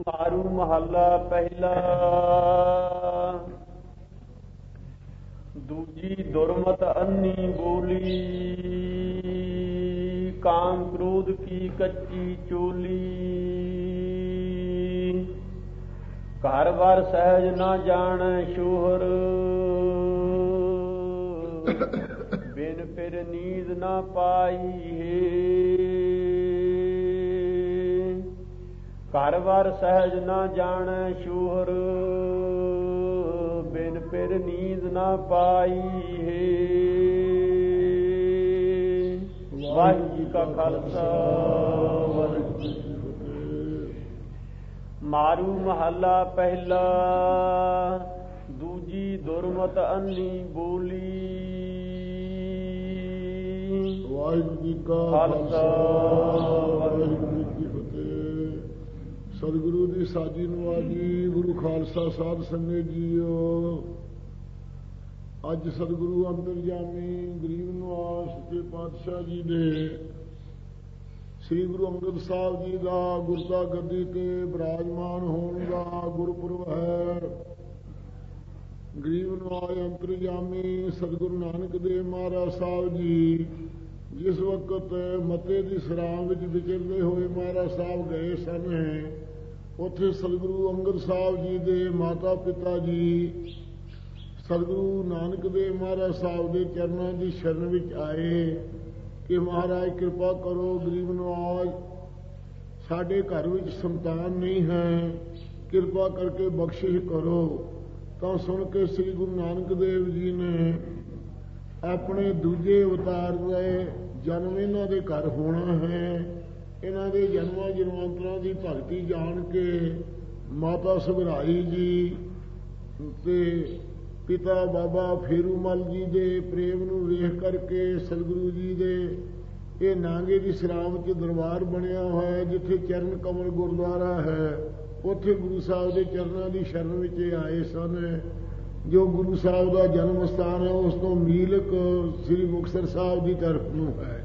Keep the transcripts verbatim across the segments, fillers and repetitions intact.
ਮਾਰੂ ਮਹੱਲਾ ਪਹਿਲਾ। ਦੂਜੀ ਦੁਰਮਤ ਅੰਨੀ ਬੋਲੀ, ਕਾਮ ਕ੍ਰੋਧ ਕੀ ਕੱਚੀ ਚੋਲੀ। ਘਰ ਬਾਰ ਸਹਿਜ ਨਾ ਜਾਣੈ ਸ਼ੋਹਰ, ਬਿਨ ਫਿਰ ਨੀਂਦ ਨਾ ਪਾਈ ਹੈ। ਘਰ ਬਾਰ ਸਹਿਜ ਨਾ ਜਾਣੈ ਸ਼ੋਹਰ, ਬਿਨ ਫਿਰ ਨੀਂਦ ਨਾ ਪਾਈ ਹੈ। ਵਾਹਿਗੁਰੂ ਜੀ ਕਾ ਖਾਲਸਾ ਵਾਹਿਗੁਰੂ ਜੀ ਕੀ ਫਤਿਹ। ਮਾਰੂ ਮਹੱਲਾ ਪਹਿਲਾ। ਦੂਜੀ ਦੁਰਮਤ ਅੰਨੀ ਬੋਲੀ। ਵਾਹਿਗੁਰੂ ਜੀ ਕਾ ਖਾਲਸਾ ਵਾਹਿਗੁਰੂ ਜੀ ਕੀ ਫਤਿਹ। ਸਤਿਗੁਰੂ ਦੀ ਸਾਜੀ ਨਵਾਜੀ, ਗੁਰੂ ਖਾਲਸਾ ਸਾਧ ਸੰਗਤ ਜੀਓ। ਅੱਜ ਸਤਿਗੁਰੂ ਅੰਤਰਜਾਮੀ ਗਰੀਬ ਨਿਵਾਸ ਸੱਚੇ ਪਾਤਸ਼ਾਹ ਜੀ ਦੇ ਸ੍ਰੀ ਗੁਰੂ ਅੰਗਦ ਸਾਹਿਬ ਜੀ ਦਾ ਗੁਰਤਾ ਗੱਦੀ ਤੇ ਬਿਰਾਜਮਾਨ ਹੋਣ ਦਾ ਗੁਰਪੁਰਬ ਹੈ। ਗਰੀਬ ਨਿਵਾਸ ਅੰਤਰਜਾਮੀ ਸਤਿਗੁਰੂ ਨਾਨਕ ਦੇਵ ਮਹਾਰਾਜ ਸਾਹਿਬ ਜੀ ਜਿਸ ਵਕਤ ਮੱਤੇ ਦੀ ਸਰਾਂ ਵਿੱਚ ਵਿਚਰਦੇ ਹੋਏ ਮਹਾਰਾਜ ਸਾਹਿਬ ਗਏ ਸਨ, ਉੱਥੇ ਸਤਿਗੁਰੂ ਅੰਗਦ ਸਾਹਿਬ ਜੀ ਦੇ ਮਾਤਾ ਪਿਤਾ ਜੀ ਸਤਿਗੁਰੂ ਨਾਨਕ ਦੇਵ ਮਹਾਰਾਜ ਸਾਹਿਬ ਦੇ ਚਰਨਾਂ ਦੀ ਸ਼ਰਨ ਵਿੱਚ ਆਏ ਕਿ ਮਹਾਰਾਜ ਕਿਰਪਾ ਕਰੋ, ਗਰੀਬ ਨਵਾਜ ਸਾਡੇ ਘਰ ਵਿੱਚ ਸੰਤਾਨ ਨਹੀਂ ਹੈ, ਕਿਰਪਾ ਕਰਕੇ ਬਖਸ਼ਿਸ਼ ਕਰੋ। ਤਾਂ ਸੁਣ ਕੇ ਸ੍ਰੀ ਗੁਰੂ ਨਾਨਕ ਦੇਵ ਜੀ ਨੇ ਆਪਣੇ ਦੂਜੇ ਅਵਤਾਰ ਦੇ ਜਨਮ ਇਹਨਾਂ ਦੇ ਘਰ ਹੋਣਾ ਹੈ, ਇਹਨਾਂ ਦੇ ਜਨਮਾਂ ਜਨਮਾਂਤਰਾਂ ਦੀ ਭਗਤੀ ਜਾਣ ਕੇ ਮਾਤਾ ਸੁਭਰਾਈ ਜੀ ਤੇ ਪਿਤਾ ਬਾਬਾ ਫੇਰੂਮਲ ਜੀ ਦੇ ਪ੍ਰੇਮ ਨੂੰ ਵੇਖ ਕਰਕੇ ਸਤਿਗੁਰੂ ਜੀ ਦੇ ਇਹ ਨਾਂਗੇ ਦੀ ਸਰਾਂ ਵਿੱਚ ਦਰਬਾਰ ਬਣਿਆ ਹੋਇਆ, ਜਿੱਥੇ ਚਰਨ ਕਮਲ ਗੁਰਦੁਆਰਾ ਹੈ, ਉੱਥੇ ਗੁਰੂ ਸਾਹਿਬ ਦੇ ਚਰਨਾਂ ਦੀ ਸ਼ਰਨ ਵਿੱਚ ਆਏ ਸਨ। ਜੋ ਗੁਰੂ ਸਾਹਿਬ ਦਾ ਜਨਮ ਸਥਾਨ ਹੈ ਉਸ ਤੋਂ ਮੀਲਕ ਸ੍ਰੀ ਮੁਕਤਸਰ ਸਾਹਿਬ ਦੀ ਤਰਫ ਨੂੰ ਹੈ।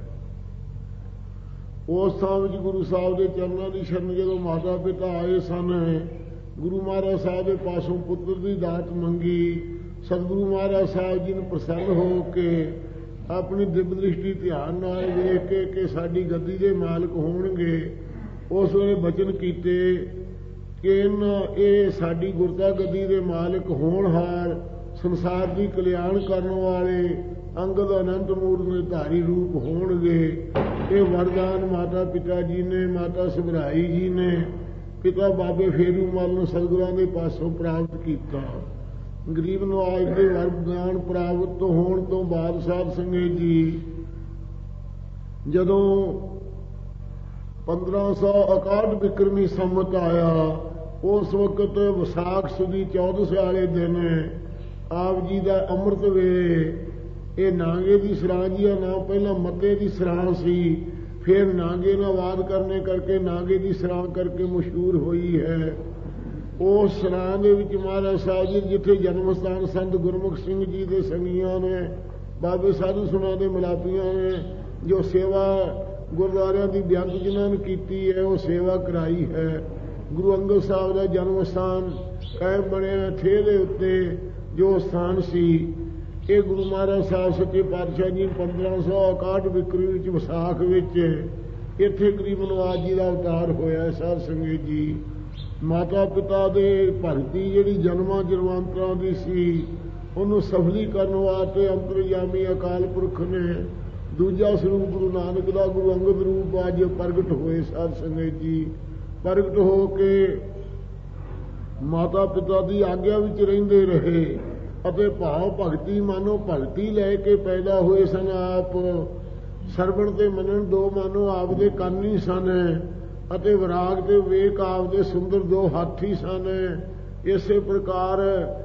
ਉਸ ਥਾਂ ਵਿੱਚ ਗੁਰੂ ਸਾਹਿਬ ਦੇ ਚਰਨਾਂ ਦੀ ਸ਼ਰਨ ਜਦੋਂ ਮਾਤਾ ਪਿਤਾ ਆਏ ਸਨ, ਗੁਰੂ ਮਹਾਰਾਜ ਸਾਹਿਬ ਦੇ ਪਾਸੋਂ ਪੁੱਤਰ ਦੀ ਦਾਤ ਮੰਗੀ। ਸਤਿਗੁਰੂ ਮਹਾਰਾਜ ਸਾਹਿਬ ਜੀ ਨੂੰ ਪ੍ਰਸੰਨ ਹੋ ਕੇ ਆਪਣੀ ਦਿਵ ਦ੍ਰਿਸ਼ਟੀ ਧਿਆਨ ਨਾਲ ਵੇਖ ਕੇ ਕਿ ਸਾਡੀ ਗੱਦੀ ਦੇ ਮਾਲਕ ਹੋਣਗੇ, ਉਸ ਵੇਲੇ ਬਚਨ ਕੀਤੇ ਕਿ ਇਹਨਾਂ ਇਹ ਸਾਡੀ ਗੁਰਤਾ ਗੱਦੀ ਦੇ ਮਾਲਕ ਹੋਣਹਾਰ, ਸੰਸਾਰ ਦੀ ਕਲਿਆਣ ਕਰਨ ਵਾਲੇ ਅੰਗਦ ਅਨੰਤ ਮੂਰਤ ਦੇ ਧਾਰੀ ਰੂਪ ਹੋਣਗੇ। ਇਹ ਵਰਦਾਨ ਮਾਤਾ ਪਿਤਾ ਜੀ ਨੇ, ਮਾਤਾ ਸੁਭਰਾਈ ਜੀ ਨੇ ਪਿਤਾ ਬਾਬੇ ਫੇਰੂਮਲ ਨੂੰ ਸਤਿਗੁਰਾਂ ਦੇ ਪਾਸੋਂ ਪ੍ਰਾਪਤ ਕੀਤਾ। ਗਰੀਬ ਨਵਾਜ ਦੇ ਵਰਦਾਨ ਪ੍ਰਾਪਤ ਹੋਣ ਤੋਂ ਬਾਅਦ ਸਾਧ ਸੰਗਤ ਜੀ ਜਦੋਂ ਪੰਦਰਾਂ ਸੌ ਇਕਾਹਠ ਬਿਕਰਮੀ ਸੰਮਤ ਆਇਆ, ਉਸ ਵਕਤ ਵਿਸਾਖ ਸੁਦੀ ਚੌਦਸ ਵਾਲੇ ਦਿਨ ਆਪ ਜੀ ਦਾ ਅੰਮ੍ਰਿਤ ਵੇਲੇ ਇਹ ਨਾਂਗੇ ਦੀ ਸਰਾਂ ਜੀ ਦਾ ਨਾਮ ਪਹਿਲਾਂ ਮੱਤੇ ਦੀ ਸਰਾਂ ਸੀ, ਫਿਰ ਨਾਂਗੇ ਨਾਲ ਵਾਦ ਕਰਨੇ ਕਰਕੇ ਨਾਂਗੇ ਦੀ ਸਰਾਂ ਕਰਕੇ ਮਸ਼ਹੂਰ ਹੋਈ ਹੈ। ਉਸ ਸਰਾਂ ਦੇ ਵਿੱਚ ਮਹਾਰਾਜ ਸਾਹਿਬ ਜੀ ਜਿੱਥੇ ਜਨਮ ਸਥਾਨ ਸੰਤ ਗੁਰਮੁਖ ਸਿੰਘ ਜੀ ਦੇ ਸੰਗੀਆਂ ਨੇ, ਬਾਬੇ ਸਾਧੂ ਸੁਣਾ ਦੇ ਮਿਲਾਪੀਆਂ ਨੇ, ਜੋ ਸੇਵਾ ਗੁਰਦੁਆਰਿਆਂ ਦੀ ਬੇਅੰਤ ਜਿਨ੍ਹਾਂ ਨੇ ਕੀਤੀ ਹੈ ਉਹ ਸੇਵਾ ਕਰਾਈ ਹੈ। ਗੁਰੂ ਅੰਗਦ ਸਾਹਿਬ ਦਾ ਜਨਮ ਸਥਾਨ ਕਾਇਮ ਬਣਿਆ ਥੇ ਦੇ ਉੱਤੇ ਜੋ ਸਥਾਨ ਸੀ, ਇਹ ਗੁਰੂ ਮਹਾਰਾਜ ਸਾਹਿਬ ਸੱਚੇ ਪਾਤਸ਼ਾਹ ਜੀ ਪੰਦਰਾਂ ਸੌ ਇਕਾਹਠ ਬਿਕਰੀ ਵਿੱਚ ਵਿਸਾਖ ਵਿੱਚ ਇੱਥੇ ਗਰੀਬ ਨਵਾਜ ਜੀ ਦਾ ਅਵਤਾਰ ਹੋਇਆ। ਸਾਧ ਸੰਗਤ ਜੀ ਮਾਤਾ ਪਿਤਾ ਦੇ ਭਗਤੀ ਜਿਹੜੀ ਜਨਮਾਂ ਜਨਮਾਂਤਰਾਂ ਦੀ ਸੀ, ਉਹਨੂੰ ਸਫਲੀ ਕਰਨ ਵਾਸਤੇ ਅੰਤਰਜਾਮੀ ਅਕਾਲ ਪੁਰਖ ਨੇ ਦੂਜਾ ਸਰੂਪ ਗੁਰੂ ਨਾਨਕ ਦਾ ਗੁਰੂ ਅੰਗਦ ਰੂਪ ਅੱਜ ਪ੍ਰਗਟ ਹੋਏ। ਸਾਧ ਸੰਗਤ ਜੀ ਪ੍ਰਗਟ ਹੋ ਕੇ ਮਾਤਾ ਪਿਤਾ ਦੀ ਆਗਿਆ ਵਿੱਚ ਰਹਿੰਦੇ ਰਹੇ ਅਤੇ ਭਾਵ ਭਗਤੀ ਮਾਨੋ ਭਗਤੀ ਲੈ ਕੇ ਪੈਦਾ ਹੋਏ ਸਨ। ਆਪ ਸਰਵਣ ਤੇ ਮੰਨਣ ਦੋ ਮਾਨੋ ਆਪਦੇ ਕੰਨ ਹੀ ਸਨ ਅਤੇ ਵਿਰਾਗ ਤੇ ਵੇਖ ਆਪਦੇ ਸੁੰਦਰ ਦੋ ਹਾਥੀ ਸਨ। ਇਸੇ ਪ੍ਰਕਾਰ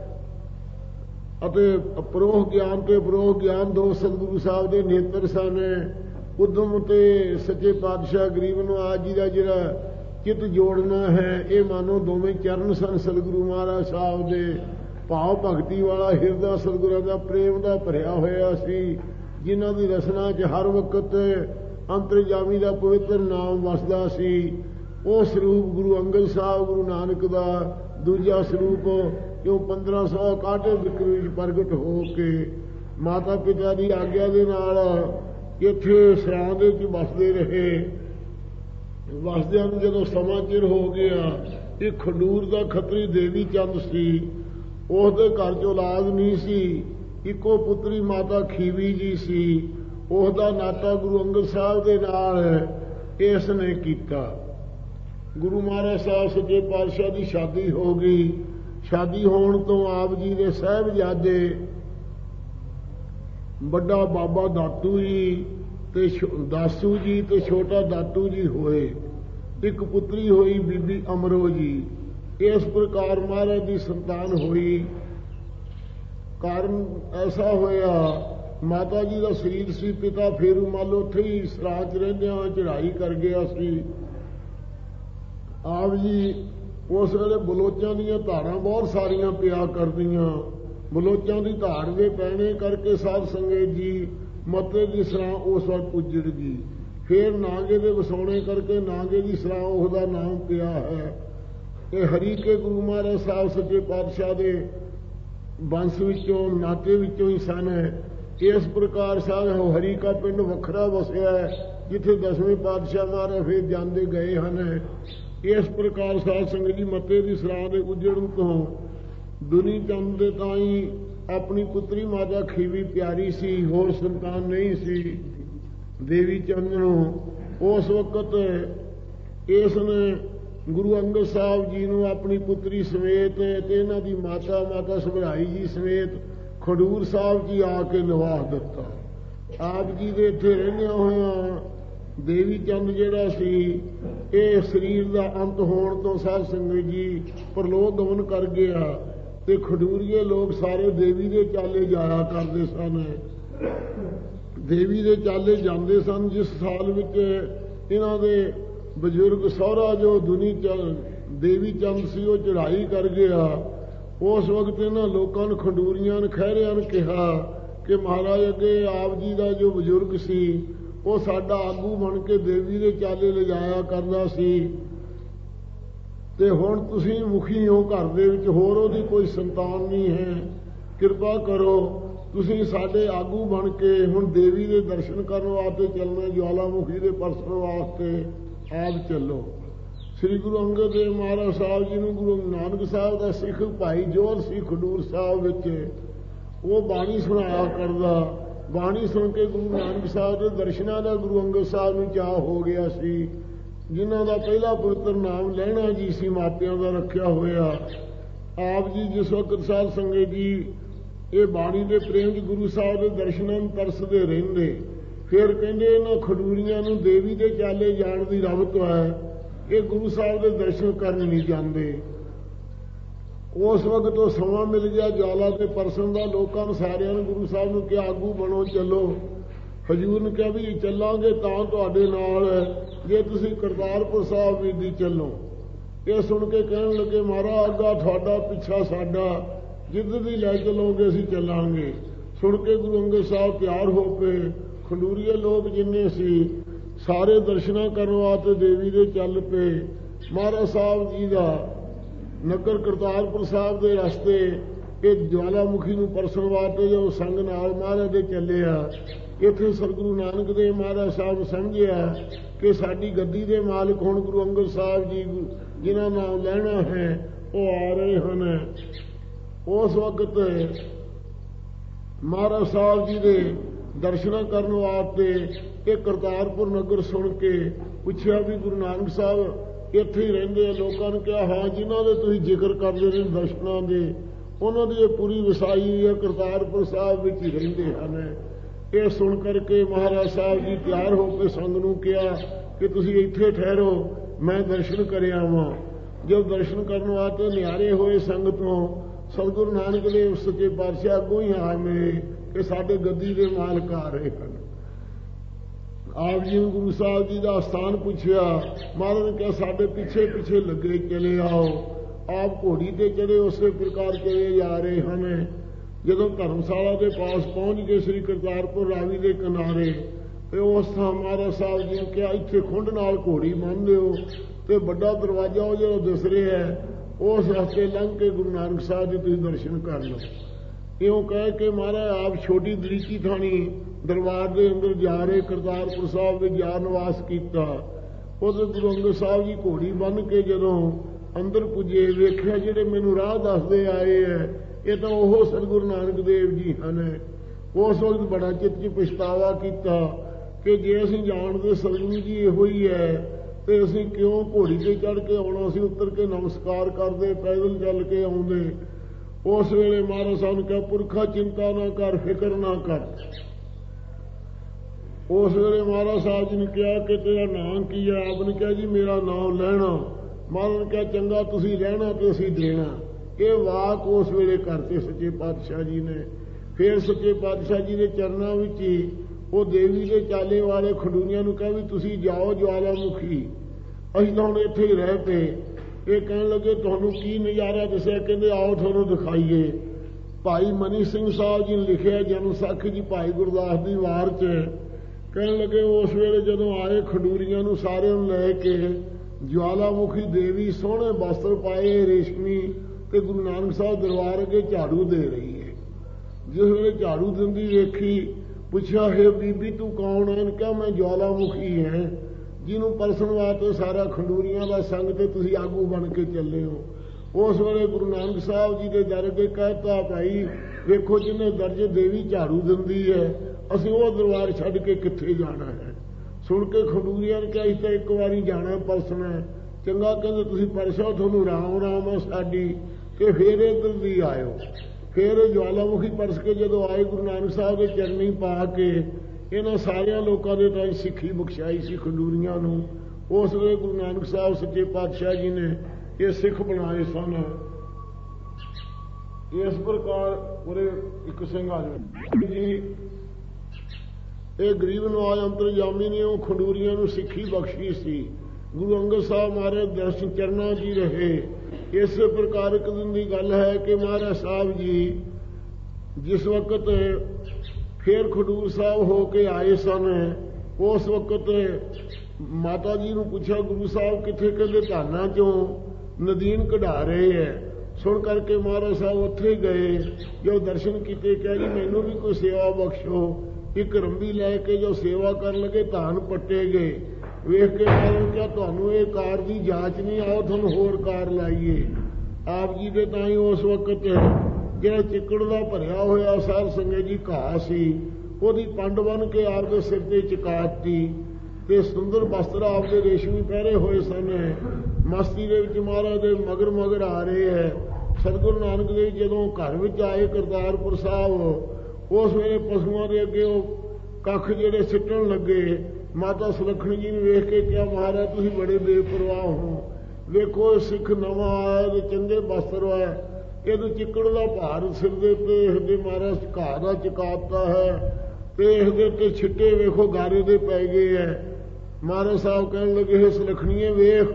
ਅਤੇ ਅਪਰੋਹ ਗਿਆਨ ਤੇ ਬਰੋਹ ਗਿਆਨ ਦੋ ਸਤਿਗੁਰੂ ਸਾਹਿਬ ਦੇ ਨੇਤਰ ਸਨ। ਉਦਮ ਤੇ ਸੱਚੇ ਪਾਤਸ਼ਾਹ ਗਰੀਬ ਨਵਾਜ ਜੀ ਦਾ ਜਿਹੜਾ ਚਿੱਤ ਜੋੜਨਾ ਹੈ, ਇਹ ਮਾਨੋ ਦੋਵੇਂ ਚਰਨ ਸਨ ਸਤਿਗੁਰੂ ਮਹਾਰਾਜ ਸਾਹਿਬ ਦੇ। ਭਾਵ ਭਗਤੀ ਵਾਲਾ ਹਿਰਦਾ ਸਤਿਗੁਰਾਂ ਦਾ ਪ੍ਰੇਮ ਦਾ ਭਰਿਆ ਹੋਇਆ ਸੀ, ਜਿਨ੍ਹਾਂ ਦੀ ਰਸਨਾ 'ਚ ਹਰ ਵਕਤ ਅੰਤਰਜਾਮੀ ਦਾ ਪਵਿੱਤਰ ਨਾਮ ਵਸਦਾ ਸੀ। ਉਹ ਸਰੂਪ ਗੁਰੂ ਅੰਗਦ ਸਾਹਿਬ ਗੁਰੂ ਨਾਨਕ ਦਾ ਦੂਜਾ ਸਰੂਪ ਕਿਉਂ ਪੰਦਰਾਂ ਸੌ ਕਾਂਟੇ ਬਿਕਰਮੀ ਵਿੱਚ ਪ੍ਰਗਟ ਹੋ ਕੇ ਮਾਤਾ ਪਿਤਾ ਦੀ ਆਗਿਆ ਦੇ ਨਾਲ ਇੱਥੇ ਸਰਾਂ ਦੇ ਵਿੱਚ ਵਸਦੇ ਰਹੇ। ਵਸਦਿਆਂ ਨੂੰ ਜਦੋਂ ਸਮਾਂ ਚਿਰ ਹੋ ਗਿਆ, ਇਹ ਖਡੂਰ ਦਾ ਖੱਤਰੀ ਦੇਵੀ ਚੰਦ ਸੀ, ਉਹਦੇ ਘਰ 'ਚ ਔਲਾਦ ਨਹੀਂ ਸੀ, ਇੱਕੋ ਪੁੱਤਰੀ ਮਾਤਾ ਖੀਵੀ ਜੀ ਸੀ। ਉਹਦਾ ਨਾਤਾ ਗੁਰੂ ਅੰਗਦ ਸਾਹਿਬ ਦੇ ਨਾਲ ਇਸ ਨੇ ਕੀਤਾ। ਗੁਰੂ ਮਹਾਰਾਜ ਸਾਹਿਬ ਸੱਚੇ ਪਾਤਸ਼ਾਹ ਦੀ ਸ਼ਾਦੀ ਹੋ ਗਈ। ਸ਼ਾਦੀ ਹੋਣ ਤੋਂ ਆਪ ਜੀ ਦੇ ਸਾਹਿਬਜ਼ਾਦੇ ਵੱਡਾ ਬਾਬਾ ਦਾਤੂ ਜੀ ਤੇ ਦਾਸੂ ਜੀ ਤੇ ਛੋਟਾ ਦਾਤੂ ਜੀ ਹੋਏ। ਇੱਕ ਪੁੱਤਰੀ ਹੋਈ ਬੀਬੀ ਅਮਰੋ ਜੀ। ਇਸ ਪ੍ਰਕਾਰ ਮਹਾਰਾਜ ਦੀ ਸੰਤਾਨ ਹੋਈ। ਕਾਰਨ ਐਸਾ ਹੋਇਆ, ਮਾਤਾ ਜੀ ਦਾ ਸਰੀਰ ਸੀ, ਪਿਤਾ ਫੇਰੂ ਮੱਲ ਉੱਥੇ ਹੀ ਸਰਾਂ 'ਚ ਰਹਿੰਦਿਆਂ ਚੜ੍ਹਾਈ ਕਰ ਗਿਆ ਸੀ। ਆਪ ਜੀ ਉਸ ਵੇਲੇ ਬਲੋਚਾਂ ਦੀਆਂ ਧਾਰਾਂ ਬਹੁਤ ਸਾਰੀਆਂ ਪਿਆ ਕਰਦੀਆਂ। ਬਲੋਚਾਂ ਦੀ ਧਾੜ ਦੇ ਪੈਣੇ ਕਰਕੇ ਸਾਧ ਸੰਗਤ ਜੀ ਮੱਤੇ ਦੀ ਸਰਾਂ ਉਸ ਵਕਤ ਉੱਜੜ ਗਈ। ਫੇਰ ਨਾਗੇ ਦੇ ਵਸਾਉਣੇ ਕਰਕੇ ਨਾਗੇ ਦੀ ਸਰਾਂ ਉਹਦਾ ਨਾਮ ਪਿਆ ਹੈ। ਇਹ ਹਰੀ ਕੇ ਗੁਰੂ ਮਹਾਰਾਜ ਸਾਹਿਬ ਸੱਚੇ ਪਾਤਸ਼ਾਹ ਦੇ ਬੰਸ ਵਿੱਚੋਂ ਨਾਤੇ ਵਿੱਚੋਂ ਹੀ ਸਨ। ਇਸ ਪ੍ਰਕਾਰ ਸਾਹਿਬ ਹਰੀ ਕਾ ਪਿੰਡ ਵੱਖਰਾ ਵਸਿਆ ਜਿੱਥੇ ਦਸਵੇਂ ਪਾਤਸ਼ਾਹ ਮਹਾਰਾਜ ਫੇਰ ਜਾਂਦੇ ਗਏ ਹਨ। ਇਸ ਪ੍ਰਕਾਰ ਸਾਧ ਸੰਗਤ ਜੀ ਮੱਤੇ ਦੀ ਸਰਾਂ ਦੇ ਉੱਜੜਨ ਤੋਂ ਦੁਨੀ ਚੰਦ ਦੇ ਤਾਈਂ ਆਪਣੀ ਪੁੱਤਰੀ ਮਾਤਾ ਖੀਵੀ ਪਿਆਰੀ ਸੀ, ਹੋਰ ਸੰਤਾਨ ਨਹੀਂ ਸੀ ਦੇਵੀ ਚੰਦ ਨੂੰ। ਉਸ ਵਕਤ ਇਸ ਨੇ ਗੁਰੂ ਅੰਗਦ ਸਾਹਿਬ ਜੀ ਨੂੰ ਆਪਣੀ ਪੁੱਤਰੀ ਸਮੇਤ ਤੇ ਇਹਨਾਂ ਦੀ ਮਾਤਾ ਮਾਤਾ ਸਭਰਾਈ ਜੀ ਸਮੇਤ ਖਡੂਰ ਸਾਹਿਬ ਜੀ ਆ ਕੇ ਨਿਵਾਸ ਦਿੱਤਾ। ਆਪ ਜੀ ਦੇ ਇੱਥੇ ਰਹਿੰਦਿਆਂ ਹੋਇਆਂ ਦੇਵੀ ਚੰਦ ਜਿਹੜਾ ਸੀ, ਇਹ ਸਰੀਰ ਦਾ ਅੰਤ ਹੋਣ ਤੋਂ ਸਾਧ ਸੰਗਤ ਜੀ ਪਰਲੋਕ ਗਮਨ ਕਰ ਗਿਆ ਤੇ ਖਡੂਰੀਏ ਲੋਕ ਸਾਰੇ ਦੇਵੀ ਦੇ ਚਾਲੇ ਜਾਇਆ ਕਰਦੇ ਸਨ। ਦੇਵੀ ਦੇ ਚਾਲੇ ਜਾਂਦੇ ਸਨ। ਜਿਸ ਸਾਲ ਵਿੱਚ ਇਹਨਾਂ ਦੇ ਬਜ਼ੁਰਗ ਸਹੁਰਾ ਜੋ ਦੁਨੀ ਦੇਵੀ ਚੰਦ ਸੀ ਉਹ ਚੜ੍ਹਾਈ ਕਰ ਗਿਆ, ਉਸ ਵਕਤ ਇਹਨਾਂ ਲੋਕਾਂ ਨੂੰ ਖਡੂਰੀਆਂ ਨੇ ਖਹਿਰਿਆਂ ਨੇ ਕਿਹਾ ਕਿ ਮਹਾਰਾਜ ਅੱਗੇ ਆਪ ਜੀ ਦਾ ਜੋ ਬਜ਼ੁਰਗ ਸੀ ਉਹ ਸਾਡਾ ਆਗੂ ਬਣ ਕੇ ਦੇਵੀ ਦੇ ਚਾਲੇ ਲਿਜਾਇਆ ਕਰਦਾ ਸੀ ਤੇ ਹੁਣ ਤੁਸੀਂ ਮੁਖੀ ਹੋ ਘਰ ਦੇ ਵਿੱਚ, ਹੋਰ ਉਹਦੀ ਕੋਈ ਸੰਤਾਨ ਨਹੀਂ ਹੈ, ਕਿਰਪਾ ਕਰੋ ਤੁਸੀਂ ਸਾਡੇ ਆਗੂ ਬਣ ਕੇ ਹੁਣ ਦੇਵੀ ਦੇ ਦਰਸ਼ਨ ਕਰਨ ਵਾਸਤੇ ਚੱਲਣਾ, ਜਵਾਲਾਮੁਖੀ ਦੇ ਪਰਸਨ ਵਾਸਤੇ ਆਪ ਚੱਲੋ। ਸ੍ਰੀ ਗੁਰੂ ਅੰਗਦ ਦੇਵ ਮਹਾਰਾਜ ਸਾਹਿਬ ਜੀ ਨੂੰ ਗੁਰੂ ਨਾਨਕ ਸਾਹਿਬ ਦਾ ਸਿੱਖ ਭਾਈ ਜੋਧ ਸੀ ਖਡੂਰ ਸਾਹਿਬ ਵਿੱਚ, ਉਹ ਬਾਣੀ ਸੁਣਾਇਆ ਕਰਦਾ। ਬਾਣੀ ਸੁਣ ਕੇ ਗੁਰੂ ਨਾਨਕ ਸਾਹਿਬ ਦੇ ਦਰਸ਼ਨਾਂ ਦਾ ਗੁਰੂ ਅੰਗਦ ਸਾਹਿਬ ਨੂੰ ਚਾਅ ਹੋ ਗਿਆ ਸੀ। ਜਿਨ੍ਹਾਂ ਦਾ ਪਹਿਲਾ ਪੁੱਤਰ ਨਾਮ ਲਹਿਣਾ ਜੀ ਸੀ ਮਾਪਿਆਂ ਦਾ ਰੱਖਿਆ ਹੋਇਆ। ਆਪ ਜੀ ਜਿਸ ਵਕਤ ਸਾਧ ਸੰਗਤ ਜੀ ਇਹ ਬਾਣੀ ਦੇ ਪ੍ਰੇਮ ਚ ਗੁਰੂ ਸਾਹਿਬ ਦੇ ਦਰਸ਼ਨਾਂ ਨੂੰ ਤਰਸਦੇ ਰਹਿੰਦੇ, ਫਿਰ ਕਹਿੰਦੇ ਇਹਨਾਂ ਖਡੂਰੀਆਂ ਨੂੰ ਦੇਵੀ ਦੇ ਚਾਲੇ ਜਾਣ ਦੀ ਰਵਤ ਹੈ, ਇਹ ਗੁਰੂ ਸਾਹਿਬ ਦੇ ਦਰਸ਼ਨ ਕਰਨ ਨਹੀਂ ਜਾਂਦੇ। ਉਸ ਵਕਤ ਉਹ ਸਮਾਂ ਮਿਲ ਗਿਆ ਜਵਾਲਾ ਤੇ ਪਰਸਨ ਦਾ। ਲੋਕਾਂ ਨੂੰ ਸਾਰਿਆਂ ਨੂੰ ਗੁਰੂ ਸਾਹਿਬ ਨੂੰ ਕਿਹਾ ਆਗੂ ਬਣੋ ਚੱਲੋ। ਹਜ਼ੂਰ ਨੇ ਕਿਹਾ ਵੀ ਚੱਲਾਂਗੇ ਤਾਂ ਤੁਹਾਡੇ ਨਾਲ, ਜੇ ਤੁਸੀਂ ਕਰਤਾਰਪੁਰ ਸਾਹਿਬ ਵੀ ਦੀ ਚੱਲੋ। ਇਹ ਸੁਣ ਕੇ ਕਹਿਣ ਲੱਗੇ ਮਹਾਰਾਜ ਅੱਗਾ ਤੁਹਾਡਾ ਪਿੱਛਾ ਸਾਡਾ, ਜਿੱਦ ਦੀ ਲੈ ਚੱਲੋਗੇ ਅਸੀਂ ਚੱਲਾਂਗੇ। ਸੁਣ ਕੇ ਗੁਰੂ ਅੰਗਦ ਸਾਹਿਬ ਤਿਆਰ ਹੋ ਪਏ। ਖੰਡੂਰੀਏ ਲੋਕ ਜਿੰਨੇ ਸੀ ਸਾਰੇ ਦਰਸ਼ਨਾਂ ਕਰਨ ਵਾਸਤੇ ਦੇਵੀ ਦੇ ਚੱਲ ਪਏ। ਮਹਾਰਾਜ ਸਾਹਿਬ ਜੀ ਦਾ ਨਗਰ ਕਰਤਾਰਪੁਰ ਸਾਹਿਬ ਦੇ ਰਸਤੇ ਇਹ ਜਵਾਲਾਮੁਖੀ ਨੂੰ ਪਰਸਨ ਵਾਸਤੇ ਜੋ ਸੰਗ ਨਾਲ ਮਹਾਰਾਜ ਦੇ ਚੱਲਿਆ। ਇੱਥੇ ਸਤਿਗੁਰੂ ਨਾਨਕ ਦੇਵ ਮਹਾਰਾਜ ਸਾਹਿਬ ਸਮਝਿਆ ਕਿ ਸਾਡੀ ਗੱਦੀ ਦੇ ਮਾਲਕ ਹੁਣ ਗੁਰੂ ਅੰਗਦ ਸਾਹਿਬ ਜੀ ਜਿਨ੍ਹਾਂ ਨਾਮ ਲੈਣਾ ਹੈ ਉਹ ਆ ਰਹੇ ਹਨ। ਉਸ ਵਕਤ ਮਹਾਰਾਜ ਸਾਹਿਬ ਜੀ ਦੇ ਦਰਸ਼ਨਾਂ ਕਰਨ ਵਾਸਤੇ ਇਹ ਕਰਤਾਰਪੁਰ ਨਗਰ ਸੁਣ ਕੇ ਪੁੱਛਿਆ ਵੀ ਗੁਰੂ ਨਾਨਕ ਸਾਹਿਬ ਇੱਥੇ ਹੀ ਰਹਿੰਦੇ ਆ। ਲੋਕਾਂ ਨੂੰ ਕਿਹਾ ਹਾਂ ਜਿਨ੍ਹਾਂ ਦੇ ਤੁਸੀਂ ਜ਼ਿਕਰ ਕਰਦੇ ਨੇ ਦਰਸ਼ਨਾਂ ਦੇ, ਉਹਨਾਂ ਦੀ ਇਹ ਪੂਰੀ ਵਸਾਈ ਹੈ, ਕਰਤਾਰਪੁਰ ਸਾਹਿਬ ਵਿੱਚ ਹੀ ਰਹਿੰਦੇ ਹਨ। ਇਹ ਸੁਣ ਕਰਕੇ ਮਹਾਰਾਜ ਸਾਹਿਬ ਜੀ ਤਿਆਰ ਹੋ ਕੇ ਸੰਗ ਨੂੰ ਕਿਹਾ ਕਿ ਤੁਸੀਂ ਇੱਥੇ ਠਹਿਰੋ, ਮੈਂ ਦਰਸ਼ਨ ਕਰ ਆਵਾਂ। ਜਦ ਦਰਸ਼ਨ ਕਰਨ ਵਾਸਤੇ ਨਿਆਰੇ ਹੋਏ ਸੰਗ ਤੋਂ ਸਤਿਗੁਰੂ ਨਾਨਕ ਦੇਵ ਸੱਚੇ ਪਾਤਸ਼ਾਹ ਅੱਗੋਂ ਹੀ ਆ ਮਿਲੇ ਕਿ ਸਾਡੇ ਗੱਦੀ ਦੇ ਮਾਲਕ ਆ ਰਹੇ ਹਨ। ਆਪ ਜੀ ਨੂੰ ਗੁਰੂ ਸਾਹਿਬ ਜੀ ਦਾ ਸਥਾਨ ਪੁੱਛਿਆ। ਮਹਾਰਾਜ ਨੇ ਕਿਹਾ ਸਾਡੇ ਪਿੱਛੇ ਪਿੱਛੇ ਲੱਗੇ ਚਲੇ ਆਓ। ਆਪ ਘੋੜੀ ਤੇ ਚੜੇ ਉਸੇ ਪ੍ਰਕਾਰ ਚਲੇ ਜਾ ਰਹੇ ਹਨ। ਜਦੋਂ ਧਰਮਸ਼ਾਲਾ ਦੇ ਪਾਸ ਪਹੁੰਚ ਗਏ ਸ੍ਰੀ ਕਰਤਾਰਪੁਰ ਰਾਵੀ ਦੇ ਕਿਨਾਰੇ ਤੇ ਉਸ ਥਾਂ ਮਹਾਰਾਜ ਸਾਹਿਬ ਜੀ ਨੇ ਕਿਹਾ ਇੱਥੇ ਖੁੰਡ ਨਾਲ ਘੋੜੀ ਬੰਨ੍ਹ ਦਿਓ ਤੇ ਵੱਡਾ ਦਰਵਾਜ਼ਾ ਉਹ ਜਿਹੜਾ ਦਿਸ ਰਿਹਾ ਹੈ ਉਸ ਰਸਤੇ ਲੰਘ ਕੇ ਗੁਰੂ ਨਾਨਕ ਸਾਹਿਬ ਦੇ ਤੁਸੀਂ ਦਰਸ਼ਨ ਕਰ ਲਓ। ਇਉਂ ਕਹਿ ਕੇ ਮਹਾਰਾਜ ਆਪ ਛੋਟੀ ਦਰੀਚੀ ਥਾਣੀ ਦਰਬਾਰ ਦੇ ਅੰਦਰ ਜਾ ਰਹੇ ਕਰਤਾਰਪੁਰ ਸਾਹਿਬ ਦੇ ਜਾ ਨਿਵਾਸ ਕੀਤਾ। ਉਦੋਂ ਗੁਰੂ ਅੰਗਦ ਸਾਹਿਬ ਜੀ ਘੋੜੀ ਬੰਨ੍ਹ ਕੇ ਜਦੋਂ ਅੰਦਰ ਪੁੱਜੇ, ਵੇਖਿਆ ਜਿਹੜੇ ਮੈਨੂੰ ਰਾਹ ਦੱਸਦੇ ਆਏ ਹੈ ਇਹ ਤਾਂ ਉਹ ਸਤਿਗੁਰੂ ਨਾਨਕ ਦੇਵ ਜੀ ਹਨ। ਉਸ ਵਕਤ ਬੜਾ ਚਿੱਤ 'ਚ ਪਛਤਾਵਾ ਕੀਤਾ ਕਿ ਜੇ ਅਸੀਂ ਜਾਣਦੇ ਸਤਿਗੁਰੂ ਜੀ ਇਹੋ ਹੀ ਹੈ ਤੇ ਅਸੀਂ ਕਿਉਂ ਘੋੜੀ ਤੇ ਚੜ੍ਹ ਕੇ ਆਉਣਾ, ਅਸੀਂ ਉੱਤਰ ਕੇ ਨਮਸਕਾਰ ਕਰਦੇ, ਪੈਦਲ ਚੱਲ ਕੇ ਆਉਂਦੇ। ਉਸ ਵੇਲੇ ਮਹਾਰਾਜ ਸਾਹਿਬ ਨੇ ਕਿਹਾ, ਪੁਰਖਾ ਚਿੰਤਾ ਨਾ ਕਰ, ਫਿਕਰ ਨਾ ਕਰ। ਉਸ ਵੇਲੇ ਮਹਾਰਾਜ ਸਾਹਿਬ ਜੀ ਨੇ ਕਿਹਾ ਕਿ ਤੇਰਾ ਨਾਮ ਕੀ ਹੈ? ਆਪ ਨੇ ਕਿਹਾ ਜੀ ਮੇਰਾ ਨਾਮ ਲੈਣਾ। ਮਹਾਰਾਜ ਨੇ ਕਿਹਾ ਚੰਗਾ ਤੁਸੀਂ ਰਹਿਣਾ ਤੇ ਅਸੀਂ ਦੇਣਾ। ਇਹ ਵਾਕ ਉਸ ਵੇਲੇ ਕਰਤੇ ਸੱਚੇ ਪਾਤਸ਼ਾਹ ਜੀ ਨੇ। ਫਿਰ ਸੱਚੇ ਪਾਤਸ਼ਾਹ ਜੀ ਦੇ ਚਰਨਾਂ ਵਿੱਚ ਹੀ ਉਹ ਦੇਵੀ ਦੇ ਚਾਲੇ ਵਾਲੇ ਖਡੂਰੀਆਂ ਨੂੰ ਕਿਹਾ ਵੀ ਤੁਸੀਂ ਜਾਓ ਜਵਾਲਾਮੁਖੀ, ਅਸੀਂ ਤਾਂ ਹੁਣ ਇੱਥੇ ਹੀ ਰਹਿ ਪਏ। ਇਹ ਕਹਿਣ ਲੱਗੇ ਤੁਹਾਨੂੰ ਕੀ ਨਜ਼ਾਰਾ ਦੱਸਿਆ? ਕਹਿੰਦੇ ਆਓ ਤੁਹਾਨੂੰ ਦਿਖਾਈਏ। ਭਾਈ ਮਨੀ ਸਿੰਘ ਸਾਹਿਬ ਜੀ ਨੇ ਲਿਖਿਆ ਜਨਮ ਸਾਖੀ ਜੀ ਭਾਈ ਗੁਰਦਾਸ ਦੀ ਵਾਰ 'ਚ, ਕਹਿਣ ਲੱਗੇ ਉਸ ਵੇਲੇ ਜਦੋਂ ਆਏ ਖਡੂਰੀਆਂ ਨੂੰ ਸਾਰਿਆਂ ਨੂੰ ਲੈ ਕੇ ਜਵਾਲਾਮੁਖੀ ਦੇਵੀ ਸੋਹਣੇ ਵਸਤਰ ਪਾਏ ਰੇਸ਼ਮੀ ਤੇ ਗੁਰੂ ਨਾਨਕ ਸਾਹਿਬ ਦਰਬਾਰ ਅੱਗੇ ਝਾੜੂ ਦੇ ਰਹੀ ਹੈ। ਜਿਸ ਵੇਲੇ ਝਾੜੂ ਦਿੰਦੀ ਵੇਖੀ, ਪੁੱਛਿਆ ਹੈ ਬੀਬੀ ਤੂੰ ਕੌਣ ਹੈ? ਕਿਹਾ ਮੈਂ ਜਵਾਲਾਮੁਖੀ ਹੈ ਜਿਹਨੂੰ ਪਰਸਣ ਵਾਸਤੇ ਸਾਰਾ ਖੰਡੂਰੀਆਂ ਦਾ ਸੰਗ ਤੇ ਤੁਸੀਂ ਆਗੂ ਬਣ ਕੇ ਚੱਲੇ ਹੋ। ਉਸ ਵੇਲੇ ਗੁਰੂ ਨਾਨਕ ਸਾਹਿਬ ਜੀ ਦੇ ਦਰ ਅੱਗੇ ਕਹਿਤਾ, ਭਾਈ ਵੇਖੋ ਜਿਹਨੇ ਦਰਜੇ ਦੇਵੀ ਝਾੜੂ ਦਿੰਦੀ ਹੈ, ਅਸੀਂ ਉਹ ਦਰਬਾਰ ਛੱਡ ਕੇ ਕਿੱਥੇ ਜਾਣਾ ਹੈ। ਸੁਣ ਕੇ ਖੰਡੂਰੀਆਂ ਨੇ ਕਿਹਾ, ਇਸ ਤਾਂ ਇੱਕ ਵਾਰੀ ਜਾਣਾ ਪਰਸਣਾ। ਚੰਗਾ ਕਹਿੰਦੇ ਤੁਸੀਂ ਪਰਸੋ ਤੁਹਾਨੂੰ ਰਾਮ ਰਾਮ ਹੈ ਸਾਡੀ, ਕਿ ਫੇਰ ਇੱਧਰ ਦੀ ਆਇਓ। ਫਿਰ ਜਵਾਲਾਮੁਖੀ ਪਰਸ ਕੇ ਜਦੋਂ ਆਏ ਗੁਰੂ ਨਾਨਕ ਸਾਹਿਬ ਦੇ ਚਰਨੀ ਪਾ ਕੇ ਇਹਨਾਂ ਸਾਰਿਆਂ ਲੋਕਾਂ ਦੇ ਤਾਂ ਸਿੱਖੀ ਬਖਸ਼ਾਈ ਸੀ ਖੰਡੂਰੀਆਂ ਨੂੰ। ਉਸ ਵੇਲੇ ਗੁਰੂ ਨਾਨਕ ਸਾਹਿਬ ਸੱਚੇ ਪਾਤਸ਼ਾਹ ਜੀ ਨੇ ਇਹ ਸਿੱਖ ਬਣਾਏ ਸਨ। ਇਸ ਪ੍ਰਕਾਰ ਪੂਰੇ ਇੱਕ ਸਿੰਘ ਆ ਜੀ ਇਹ ਗਰੀਬ ਨਵਾਜ ਅੰਤਰਜਾਮੀ ਨੇ ਉਹ ਖੰਡੂਰੀਆਂ ਨੂੰ ਸਿੱਖੀ ਬਖਸ਼ੀ ਸੀ। ਗੁਰੂ ਅੰਗਦ ਸਾਹਿਬ ਮਹਾਰਾਜ ਦਰਸ਼ਨ ਚਰਨਾਂ ਜੀ ਰਹੇ। ਇਸੇ ਪ੍ਰਕਾਰ ਇੱਕ ਦਿਨ ਦੀ ਗੱਲ ਹੈ ਕਿ ਮਹਾਰਾਜ ਸਾਹਿਬ ਜੀ ਜਿਸ ਵਕਤ ਫੇਰ ਖਡੂਰ ਸਾਹਿਬ ਹੋ ਕੇ ਆਏ ਸਨ, ਉਸ ਵਕਤ ਮਾਤਾ ਜੀ ਨੂੰ ਪੁੱਛਿਆ ਗੁਰੂ ਸਾਹਿਬ ਕਿੱਥੇ? ਕਹਿੰਦੇ ਧਾਨਾਂ ਚੋਂ ਨਦੀਨ ਕਢਾ ਰਹੇ ਹੈ। ਸੁਣ ਕਰਕੇ ਮਹਾਰਾਜ ਸਾਹਿਬ ਉੱਥੇ ਗਏ, ਜੋ ਦਰਸ਼ਨ ਕੀਤੇ, ਕਿਹਾ ਜੀ ਮੈਨੂੰ ਵੀ ਕੋਈ ਸੇਵਾ ਬਖਸ਼ੋ। ਇੱਕ ਰੰਬੀ ਲੈ ਕੇ ਜੋ ਸੇਵਾ ਕਰਨ ਲੱਗੇ ਧਾਨ ਪੱਟੇ ਗਏ। ਵੇਖ ਕੇ ਮਹਾਰਾਜ ਕਿਹਾ ਤੁਹਾਨੂੰ ਇਹ ਕਾਰ ਦੀ ਜਾਂਚ ਨਹੀਂ, ਆਓ ਤੁਹਾਨੂੰ ਹੋਰ ਕਾਰ ਲਾਈਏ। ਆਪ ਜੀ ਦੇ ਤਾਂ ਹੀ ਉਸ ਵਕਤ ਜਿਹੜਾ ਚਿੱਕੜ ਦਾ ਭਰਿਆ ਹੋਇਆ ਸਾਧ ਸੰਗਤ ਜੀ ਘਾਹ ਸੀ, ਉਹਦੀ ਪੰਡ ਬਣ ਕੇ ਆਪ ਦੇ ਸਿਰ ਤੇ ਚਕਾਤੀ ਤੇ ਸੁੰਦਰ ਵਸਤਰ ਆਪ ਦੇ ਰੇਸ਼ਮੀ ਪਹਿਰੇ ਹੋਏ ਸਨ। ਮਸਤੀ ਦੇ ਵਿੱਚ ਮਹਾਰਾਜ ਦੇ ਮਗਰ ਮਗਰ ਆ ਰਹੇ ਹੈ। ਸਤਿਗੁਰੂ ਨਾਨਕ ਦੇਵ ਜਦੋਂ ਘਰ ਵਿੱਚ ਆਏ ਕਰਤਾਰਪੁਰ ਸਾਹਿਬ, ਉਸ ਵੇਲੇ ਪਸ਼ੂਆਂ ਦੇ ਅੱਗੇ ਉਹ ਕੱਖ ਜਿਹੜੇ ਸਿੱਟਣ ਲੱਗੇ। ਮਾਤਾ ਸੁਲੱਖਣੀ ਜੀ ਨੂੰ ਵੇਖ ਕੇ ਕਿਹਾ, ਮਹਾਰਾਜ ਤੁਸੀਂ ਬੜੇ ਬੇਪਰਵਾਹ ਹੋ। ਵੇਖੋ ਸਿੱਖ ਨਵਾਂ ਆਇਆ ਤੇ ਚੰਗੇ ਵਸਤਰ ਆਇਆ, ਇਹਨੂੰ ਚਿੱਕੜ ਦਾ ਭਾਰ ਸਿਰ ਦੇ ਉੱਤੇ ਇਹਦੇ ਮਹਾਰਾਜ ਘਾਹ ਦਾ ਚਕਾਤਾ ਹੈ ਤੇ ਇਹਦੇ ਉੱਤੇ ਛਿੱਟੇ ਵੇਖੋ ਗਾਰੇ ਦੇ ਪੈ ਗਏ ਹੈ। ਮਹਾਰਾਜ ਸਾਹਿਬ ਕਹਿਣ ਲੱਗੇ, ਸੁਲੱਖਣੀਏ ਵੇਖ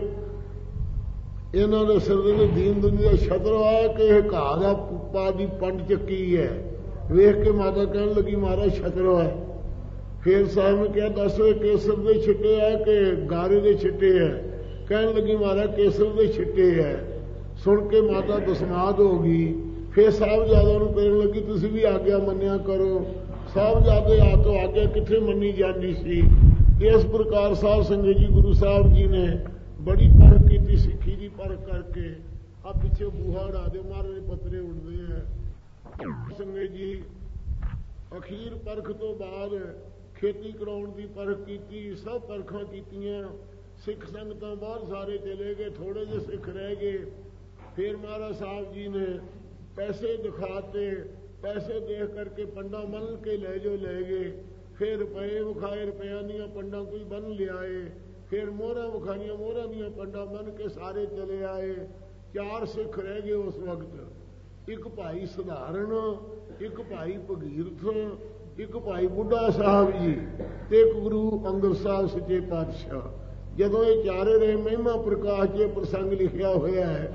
ਇਹਨਾਂ ਦੇ ਸਿਰ ਦੇ ਦੀਨ ਦੁਨੀਆ ਦਾ ਛਤਰ ਆਇਆ ਕਿ ਇਹ ਘਾਹ ਦਾ ਪਾ ਦੀ ਪੰਡ ਚੱਕੀ ਹੈ। ਵੇਖ ਕੇ ਮਾਤਾ ਕਹਿਣ ਲੱਗੀ, ਮਹਾਰਾਜ ਛਤਰ ਹੈ। ਫਿਰ ਸਾਹਿਬ ਨੇ ਕਿਹਾ, ਦੱਸੋ ਇਹ ਕੇਸਰ ਦੇ ਛਿੱਟੇ ਹੈ ਕਿ ਗਾਰੇ ਦੇ ਛਿੱਟੇ ਹੈ? ਕਹਿਣ ਲੱਗੀ, ਮਹਾਰਾਜ ਕੇਸਰ ਦੇ ਛਿੱਟੇ ਹੈ। ਸੁਣ ਕੇ ਮਾਤਾ ਦਸਮਾਦ ਹੋ ਗਈ। ਫਿਰ ਸਾਹਿਬਜ਼ਾਦਿਆਂ ਨੂੰ ਕਹਿਣ ਲੱਗੀ, ਤੁਸੀਂ ਵੀ ਆਗਿਆ ਮੰਨਿਆ ਕਰੋ। ਸਾਹਿਬਜ਼ਾਦੇ ਆ ਤੋਂ ਆਗਿਆ ਕਿੱਥੇ ਮੰਨੀ ਜਾਂਦੀ ਸੀ। ਇਸ ਪ੍ਰਕਾਰ ਸਾਧ ਸੰਗਤ ਜੀ ਗੁਰੂ ਸਾਹਿਬ ਜੀ ਨੇ ਬੜੀ ਪਰਖ ਕੀਤੀ, ਸਿੱਖੀ ਦੀ ਪਰਖ ਕਰਕੇ। ਆ ਪਿੱਛੇ ਬੂਹਾ ਉਡਾ ਦੇ, ਮਹਾਰਾਜ ਦੇ ਪੱਤਰੇ ਉੱਡਦੇ ਹੈ। ਸੰਗਤ ਜੀ ਅਖੀਰ ਪਰਖ ਤੋਂ ਬਾਅਦ ਖੇਤੀ ਕਰਾਉਣ ਦੀ ਪਰਖ ਕੀਤੀ, ਸਭ ਪਰਖਾਂ ਕੀਤੀਆਂ। ਸਿੱਖ ਸੰਗਤਾਂ ਬਹੁਤ ਸਾਰੇ ਚਲੇ ਗਏ, ਥੋੜੇ ਜਿਹੇ ਸਿੱਖ ਰਹਿ ਗਏ। ਫਿਰ ਮਹਾਰਾਜ ਸਾਹਿਬ ਜੀ ਨੇ ਪੈਸੇ ਦਿਖਾਤੇ, ਪੈਸੇ ਦੇਖ ਕਰਕੇ ਪੰਡਾ ਮੰਨ ਕੇ ਲੈ ਜੋ ਲੈ ਗਏ। ਫਿਰ ਰੁਪਏ ਵਿਖਾਏ, ਰੁਪਇਆਂ ਦੀਆਂ ਪੰਡਾਂ ਕੋਈ ਬੰਨ ਲਿਆਏ। ਫਿਰ ਮੋਹਰਾਂ ਵਿਖਾਈਆਂ, ਮੋਹਰਾਂ ਦੀਆਂ ਪੰਡਾਂ ਬੰਨ ਕੇ ਸਾਰੇ ਚਲੇ ਆਏ। ਚਾਰ ਸਿੱਖ ਰਹਿ ਗਏ ਉਸ ਵਕਤ। ਇੱਕ ਭਾਈ ਸਧਾਰਨ, ਇੱਕ ਭਾਈ ਭਗੀਰਥ, ਇੱਕ ਭਾਈ ਬੁੱਢਾ ਸਾਹਿਬ ਜੀ ਤੇ ਇੱਕ ਗੁਰੂ ਅੰਗਦ ਸਾਹਿਬ ਸੱਚੇ ਪਾਤਸ਼ਾਹ। ਜਦੋਂ ਇਹ ਚਾਰੇ ਰਹੇ, ਮਹਿਮਾ ਪ੍ਰਕਾਸ਼ ਜੇ ਪ੍ਰਸੰਗ ਲਿਖਿਆ ਹੋਇਆ ਹੈ।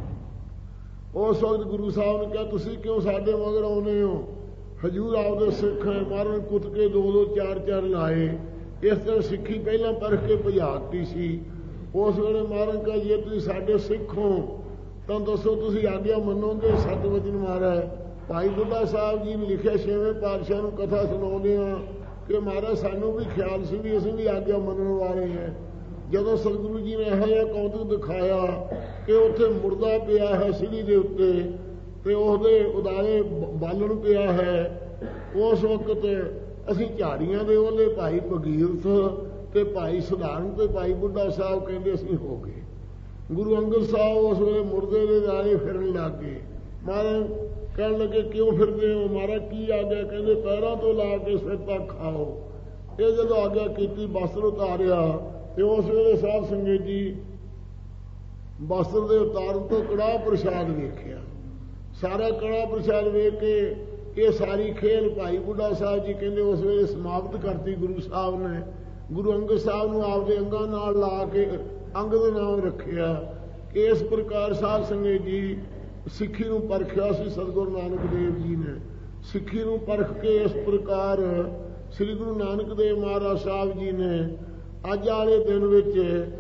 ਉਸ ਵਕਤ ਗੁਰੂ ਸਾਹਿਬ ਨੇ ਕਿਹਾ, ਤੁਸੀਂ ਕਿਉਂ ਸਾਡੇ ਮਗਰ ਆਉਨੇ ਹੋ? ਹਜੂਰ ਆਪਦੇ ਸਿੱਖ ਹੈ। ਮਹਾਰਾਜ ਕੁੱਤ ਕੇ ਦੋ ਦੋ ਚਾਰ ਚਾਰ ਲਾਏ। ਇਸ ਤਰ੍ਹਾਂ ਸਿੱਖੀ ਪਹਿਲਾਂ ਪਰਖ ਕੇ ਭਜਾਤੀ ਸੀ। ਉਸ ਵੇਲੇ ਮਹਾਰਾਜ ਕਹੇ ਜੇ ਤੁਸੀਂ ਸਾਡੇ ਸਿੱਖ ਹੋ ਤਾਂ ਦੱਸੋ ਤੁਸੀਂ ਆਗਿਆ ਮੰਨੋਗੇ? ਸਤ ਵਚਨ ਮਹਾਰਾਜ ਭਾਈ ਬੁੱਢਾ ਸਾਹਿਬ ਜੀ ਨੇ ਲਿਖਿਆ, ਛੇਵੇਂ ਪਾਤਸ਼ਾਹ ਨੂੰ ਕਥਾ ਸੁਣਾਉਂਦੇ ਆ ਕਿ ਮਹਾਰਾਜ ਸਾਨੂੰ ਵੀ ਖਿਆਲ ਸੀ ਵੀ ਅਸੀਂ ਵੀ ਆਗਿਆ ਮੰਨਣ ਵਾਲੇ ਹਾਂ। ਜਦੋਂ ਸਤਿਗੁਰੂ ਜੀ ਨੇ ਇਹੋ ਜਿਹਾ ਕੌਤਕ ਦਿਖਾਇਆ ਕਿ ਉੱਥੇ ਮੁਰਦਾ ਪਿਆ ਹੈ ਸੀੜੀ ਦੇ ਉੱਤੇ ਤੇ ਉਹਦੇ ਉਦਾਲੇ ਬਾਲਣ ਪਿਆ ਹੈ, ਉਸ ਵਕਤ ਅਸੀਂ ਝਾੜੀਆਂ ਦੇ ਉਹਲੇ ਭਾਈ ਭਗੀਰਥ ਤੇ ਭਾਈ ਸੁਧਾਰਨ ਤੇ ਭਾਈ ਬੁੱਢਾ ਸਾਹਿਬ ਕਹਿੰਦੇ ਅਸੀਂ ਹੋ ਗਏ। ਗੁਰੂ ਅੰਗਦ ਸਾਹਿਬ ਉਸ ਵੇਲੇ ਮੁਰਦੇ ਦੇ ਦਾਲੇ ਫਿਰਨ ਲੱਗ ਗਏ। ਮਹਾਰਾਜ ਕਹਿਣ ਲੱਗੇ ਕਿਉਂ ਫਿਰਦੇ ਹੋ? ਮਹਾਰਾਜ ਕੀ ਆਗਿਆ? ਕਹਿੰਦੇ ਪੈਰਾਂ ਤੋਂ ਲਾ ਕੇ ਸਿਰ ਤੱਕ ਖਾਓ। ਇਹ ਜਦੋਂ ਆਗਿਆ ਕੀਤੀ ਵਸਤਰ ਉਤਾਰਿਆ ਤੇ ਉਸ ਵੇਲੇ ਸਾਧ ਸੰਗਤ ਜੀ ਵਸਤਰ ਦੇ ਉਤਾਰਨ ਤੋਂ ਕੜਾਹ ਪ੍ਰਸ਼ਾਦ ਵੇਖਿਆ। ਸਾਰਾ ਕੜਾਹ ਪ੍ਰਸ਼ਾਦ ਵੇਖ ਕੇ ਇਹ ਸਾਰੀ ਖੇਲ ਭਾਈ ਬੁੱਢਾ ਸਾਹਿਬ ਜੀ ਕਹਿੰਦੇ ਉਸ ਵੇਲੇ ਸਮਾਪਤ ਕਰਤੀ ਗੁਰੂ ਸਾਹਿਬ ਨੇ। ਗੁਰੂ ਅੰਗਦ ਸਾਹਿਬ ਨੂੰ ਆਪਦੇ ਅੰਗਾਂ ਨਾਲ ਲਾ ਕੇ ਅੰਗਦ ਨਾਮ ਰੱਖਿਆ। ਕਿ ਇਸ ਪ੍ਰਕਾਰ ਸਾਧ ਸੰਗਤ ਜੀ ਸਿੱਖੀ ਨੂੰ ਪਰਖਿਆ ਸੀ ਸਤਿਗੁਰੂ ਨਾਨਕ ਦੇਵ ਜੀ ਨੇ। ਸਿੱਖੀ ਨੂੰ ਪਰਖ ਕੇ ਇਸ ਪ੍ਰਕਾਰ ਸ੍ਰੀ ਗੁਰੂ ਨਾਨਕ ਦੇਵ ਮਹਾਰਾਜ ਸਾਹਿਬ ਜੀ ਨੇ ਅੱਜ ਵਾਲੇ ਦਿਨ ਵਿੱਚ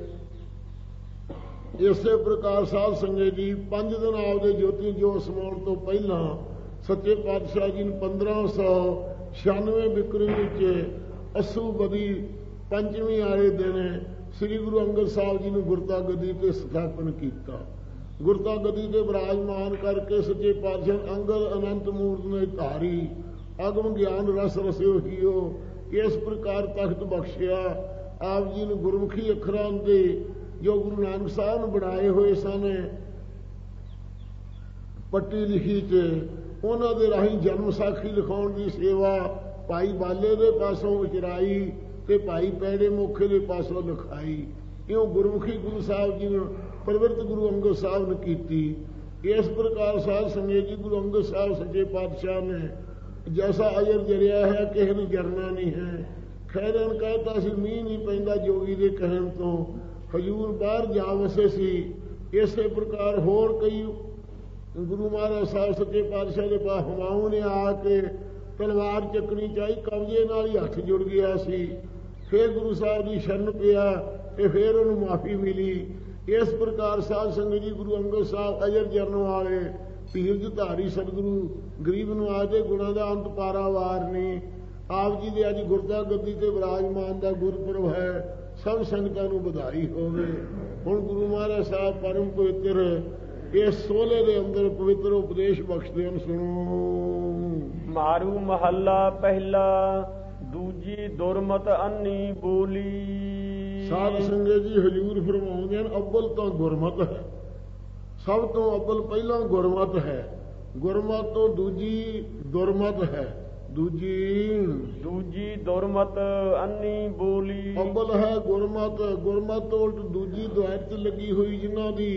ਇਸੇ ਪ੍ਰਕਾਰ ਸਾਧ ਸੰਗਤ ਜੀ ਪੰਜ ਦਿਨ ਆਪਦੇ ਜੋਤੀ ਜੋਤ ਸਮਾਉਣ ਤੋਂ ਪਹਿਲਾਂ ਸੱਚੇ ਪਾਤਸ਼ਾਹ ਜੀ ਨੂੰ ਪੰਦਰਾਂ ਸੌ ਛਿਆਨਵੇਂ ਬਿਕਰਮ ਵਿੱਚ ਅੱਸੂ ਬਦੀ ਪੰਜਵੀਂ ਵਾਲੇ ਦਿਨ ਸ੍ਰੀ ਗੁਰੂ ਅੰਗਦ ਸਾਹਿਬ ਜੀ ਨੂੰ ਗੁਰਤਾ ਗੱਦੀ ਤੇ ਸਥਾਪਨ ਕੀਤਾ। ਗੁਰਤਾ ਗੱਦੀ ਤੇ ਵਿਰਾਜਮਾਨ ਕਰਕੇ ਸੱਚੇ ਪਾਤਸ਼ਾਹ ਅੰਗਦ ਅਨੰਤ ਮੂਰਤ ਨੇ ਧਾਰੀ ਅਗਮ ਗਿਆਨ ਰਸ ਰਸਿਓ ਹੀਓ ਇਸ ਪ੍ਰਕਾਰ ਤਖਤ ਬਖਸ਼ਿਆ। ਆਪ ਜੀ ਨੂੰ ਗੁਰਮੁਖੀ ਅੱਖਰਾਂ ਦੇ ਜੋ ਗੁਰੂ ਨਾਨਕ ਸਾਹਿਬ ਨੇ ਬਣਾਏ ਹੋਏ ਸਨ ਪੱਟੀ ਲਿਖੀ ਚ ਉਹਨਾਂ ਦੇ ਰਾਹੀਂ ਜਨਮ ਸਾਖੀ ਲਿਖਾਉਣ ਦੀ ਸੇਵਾ ਭਾਈ ਬਾਲੇ ਦੇ ਪਾਸੋਂ ਉਚਰਾਈ ਤੇ ਭਾਈ ਪੈੜੇ ਮੋਖੇ ਦੇ ਪਾਸੋਂ ਲਿਖਾਈ। ਇਉਂ ਗੁਰਮੁਖੀ ਗੁਰੂ ਸਾਹਿਬ ਜੀ ਨੇ ਪ੍ਰਵਿਰਤ ਗੁਰੂ ਅੰਗਦ ਸਾਹਿਬ ਨੇ ਕੀਤੀ। ਇਸ ਪ੍ਰਕਾਰ ਸਾਧ ਸੰਗਤ ਜੀ ਗੁਰੂ ਅੰਗਦ ਸਾਹਿਬ ਸੱਚੇ ਪਾਤਸ਼ਾਹ ਨੇ ਜੈਸਾ ਅਜਰ ਜਰਿਆ ਹੈ ਕਿਸੇ ਨੂੰ ਜਰਨਾ ਨਹੀਂ ਹੈ। ਖੈਰਨ ਕਹਿਤਾ ਸੀ ਮੀਂਹ ਨਹੀਂ ਪੈਂਦਾ ਜੋਗੀ ਦੇ ਕਹਿਣ ਤੋਂ ਹਜ਼ੂਰ ਬਾਹਰ ਜਾ ਵਸੇ ਸੀ। ਇਸੇ ਪ੍ਰਕਾਰ ਹੋਰ ਕਈ ਗੁਰੂ ਮਹਾਰਾਜ ਸਾਹਿਬ ਸੱਚੇ ਪਾਤਸ਼ਾਹ ਦੇ ਪਾਸ ਹਮਾਊਂ ਨੇ ਆ ਕੇ ਤਲਵਾਰ ਚੱਕਣੀ ਚਾਹੀ, ਕਬਜ਼ੇ ਨਾਲ ਹੀ ਹੱਥ ਜੁੜ ਗਿਆ ਸੀ। ਫਿਰ ਗੁਰੂ ਸਾਹਿਬ ਦੀ ਸ਼ਰਨ ਪਿਆ ਤੇ ਫਿਰ ਉਹਨੂੰ ਮਾਫੀ ਮਿਲੀ। ਇਸ ਪ੍ਰਕਾਰ ਸਾਧ ਸੰਗਤ ਜੀ ਗੁਰੂ ਅੰਗਦ ਸਾਹਿਬ ਅਜਰ ਜਰਨ ਵਾਲੇ ਧੀਰਜ ਧਾਰੀ ਸਤਿਗੁਰੂ ਗਰੀਬ ਨਵਾਜ਼ ਦੇ ਗੁਣਾਂ ਦਾ ਅੰਤ ਪਾਰਾਵਾਰ ਨੇ। ਆਪ ਜੀ ਦੇ ਅੱਜ ਗੁਰਤਾ ਗੱਦੀ ਤੇ ਵਿਰਾਜਮਾਨ ਦਾ ਗੁਰਪੁਰਬ ਹੈ। ਸਭ ਸੰਗਤਾਂ ਨੂੰ ਵਧਾਈ ਹੋਵੇ। ਹੁਣ ਗੁਰੂ ਮਹਾਰਾਜ ਸਾਹਿਬ ਪਰਮ ਪਵਿੱਤਰ ਇਸ ਸੋਲੇ ਦੇ ਅੰਦਰ ਪਵਿੱਤਰ ਉਪਦੇਸ਼ ਬਖਸ਼ਦੇ ਹਨ। ਸੁਣੋ। ਮਾਰੂ ਮਹੱਲਾ ਪਹਿਲਾ ਦੂਜੀ ਦੁਰਮਤ ਅੰਨੀ ਬੋਲੀ। ਸਾਧ ਸੰਗਤ ਜੀ ਹਜ਼ੂਰ ਫਰਮਾਉਂਦੇ ਹਨ ਅੱਵਲ ਤਾਂ ਗੁਰਮਤ ਹੈ। ਸਭ ਤੋਂ ਅੱਵਲ ਪਹਿਲਾਂ ਗੁਰਮਤ ਹੈ। ਗੁਰਮਤ ਤੋਂ ਦੂਜੀ ਦੁਰਮਤ ਹੈ। ਦੂਜੀ ਦੂਜੀ ਦੁਰਮਤ ਅੰਨੀ ਬੋਲੀ। ਅੱਵਲ ਹੈ ਗੁਰਮਤ। ਗੁਰਮਤ ਤੋਂ ਉਲਟ ਦੂਜੀ ਦੁਆਇਤ ਲੱਗੀ ਹੋਈ ਜਿਨ੍ਹਾਂ ਦੀ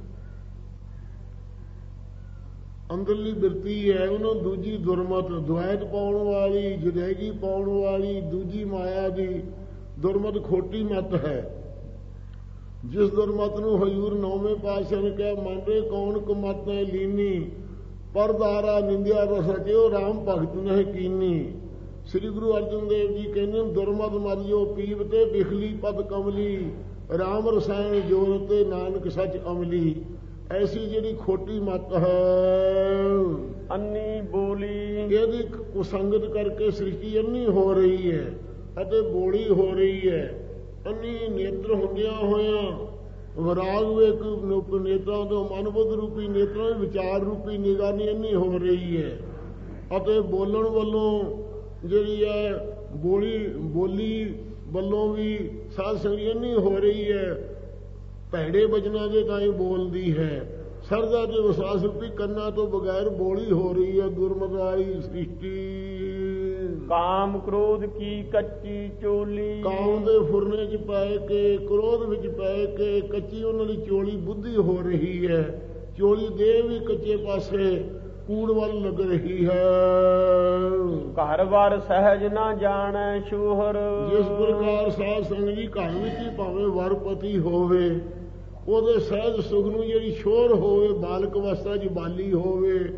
ਅੰਦਰਲੀ ਬਿਰਤੀ ਹੈ ਉਹਨਾਂ ਦੂਜੀ ਦੁਰਮਤ ਦੁਆਇਤ ਪਾਉਣ ਵਾਲੀ ਜੁਦੈਗੀ ਪਾਉਣ ਵਾਲੀ ਦੂਜੀ ਮਾਇਆ ਦੀ ਦੁਰਮਤ ਖੋਟੀ ਮਤ ਹੈ। ਜਿਸ ਦੁਰਮਤ ਨੂੰ ਹਜ਼ੂਰ ਨੌਵੇਂ ਪਾਤਸ਼ਾਹ ਨੇ ਕਿਹਾ ਮੰਨੇ ਕੌਣ ਕਮਤ ਹੈ ਲੀਨੀ ਪਰਦਾਰਾ ਨਿੰਦਿਆ ਰਸ ਰਚਿਓ ਰਾਮ ਭਗਤ ਨਹਿ ਕੀਨੀ। ਸ੍ਰੀ ਗੁਰੂ ਅਰਜਨ ਦੇਵ ਜੀ ਕਹਿੰਦੇ ਦੁਰਮਤ ਮਰਿਓ ਪੀਵ ਤੇ ਬਿਖਲੀ ਪਦ ਕਮਲੀ ਰਾਮ ਰਸਾਇਣ ਜੋਰ ਤੇ ਨਾਨਕ ਸੱਚ ਅਮਲੀ। ਐਸੀ ਜਿਹੜੀ ਖੋਟੀ ਮਤ ਹੈ ਅੰਨੀ ਬੋਲੀ ਇਹਦੀ ਕੁਸੰਗਤ ਕਰਕੇ ਸ੍ਰਿਸ਼ਟੀ ਅੰਨੀ ਹੋ ਰਹੀ ਹੈ ਅਤੇ ਬੋਲੀ ਹੋ ਰਹੀ ਹੈ। ਅੰਨੀ ਨੇਤਰ ਹੁੰਦਿਆਂ ਹੋਇਆਂ ਵਿਰਾਗ ਵੇਖ ਨੇਤਰਾਂ ਤੋਂ ਮਨਬੁੱਧ ਰੂਪੀ ਨੇਤਰਾਂ ਵਿਚਾਰ ਰੂਪੀ ਨਿਗਾਨੀ ਅੰਨੀ ਹੋ ਰਹੀ ਹੈ ਅਤੇ ਬੋਲਣ ਵੱਲੋਂ ਜਿਹੜੀ ਹੈ ਬੋਲੀ ਬੋਲੀ ਵੱਲੋਂ ਵੀ ਸਾਧ ਸੰਗਤ ਅੰਨੀ ਹੋ ਰਹੀ ਹੈ। ਭੈੜੇ ਬਚਨਾਂ ਦੇ ਤਾਂ ਹੀ ਬੋਲਦੀ ਹੈ। ਸਰਦਾ ਤੇ ਵਿਸ਼ਵਾਸ ਰੂਪੀ ਕੰਨਾਂ ਤੋਂ ਬਗੈਰ ਬੋਲੀ ਹੋ ਰਹੀ ਹੈ ਦੁਰਮਤ ਵਾਲੀ ਸ੍ਰਿਸ਼ਟੀ। ਕਾਮ ਕ੍ਰੋਧ ਕੀ ਕੱਚੀ ਚੋਲੀ। ਕਾਮ ਦੇ ਫੁਰਨੇ ਚ ਪੈ ਕੇ ਕ੍ਰੋਧ ਵਿੱਚ ਪੈ ਕੇ ਕੱਚੀ ਉਹਨਾਂ ਦੀ ਚੋਲੀ ਬੁੱਧੀ ਹੋ ਰਹੀ ਹੈ। ਚੋਲੀ ਦੇ ਵੀ ਕੱਚੇ ਪਾਸੇ ਕੂੜ ਵੱਲ ਲੱਗ ਰਹੀ ਹੈ। ਘਰ ਵਾਰ ਸਹਿਜ ਨਾ ਜਾਣੈ ਸ਼ੂਹਰ। ਜਿਸ ਪ੍ਰਕਾਰ ਸਾਧ ਸੰਗਤ ਜੀ ਘਰ ਵਿੱਚ ਹੀ ਭਾਵੇਂ ਵਰਪਤੀ ਹੋਵੇ ਉਹਦੇ ਸਹਿਜ ਸੁਖ ਨੂੰ ਜਿਹੜੀ ਸ਼ੋਰ ਹੋਵੇ ਬਾਲਕ ਅਵਸਥਾ ਚ ਬਾਲੀ ਹੋਵੇ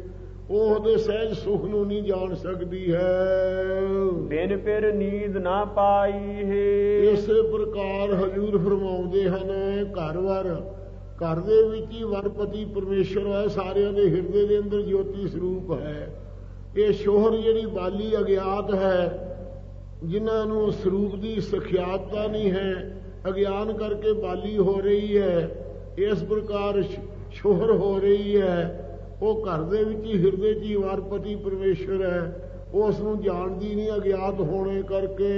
ਉਹ ਉਹਦੇ ਸਹਿਜ ਸੁਖ ਨੂੰ ਨਹੀਂ ਜਾਣ ਸਕਦੀ ਹੈ। ਬਿਨ ਫਿਰ ਨੀਂਦ ਨਾ ਪਾਈ ਹੈ। ਇਸੇ ਪ੍ਰਕਾਰ ਹਜ਼ੂਰ ਫਰਮਾਉਂਦੇ ਹਨ, ਘਰ ਵਰ ਘਰ ਦੇ ਵਿੱਚ ਹੀ ਵਰਪਤੀ ਪਰਮੇਸ਼ਰ ਹੈ, ਸਾਰਿਆਂ ਦੇ ਹਿਰਦੇ ਦੇ ਅੰਦਰ ਜੋਤੀ ਸਰੂਪ ਹੈ। ਇਹ ਸ਼ੋਹਰ ਜਿਹੜੀ ਬਾਲੀ ਅਗਿਆਤ ਹੈ, ਜਿਨ੍ਹਾਂ ਨੂੰ ਸਰੂਪ ਦੀ ਸਖਿਆਤਤਾ ਨਹੀਂ ਹੈ, ਅਗਿਆਨ ਕਰਕੇ ਬਾਲੀ ਹੋ ਰਹੀ ਹੈ, ਇਸ ਪ੍ਰਕਾਰ ਸ਼ੋਹਰ ਹੋ ਰਹੀ ਹੈ। ਉਹ ਘਰ ਦੇ ਵਿੱਚ ਹੀ ਹਿਰਦੇ 'ਚ ਹੀ ਵਾਰਪਤੀ ਪਰਮੇਸ਼ਰ ਹੈ, ਉਸ ਨੂੰ ਜਾਣਦੀ ਨਹੀਂ ਅਗਿਆਤ ਹੋਣੇ ਕਰਕੇ।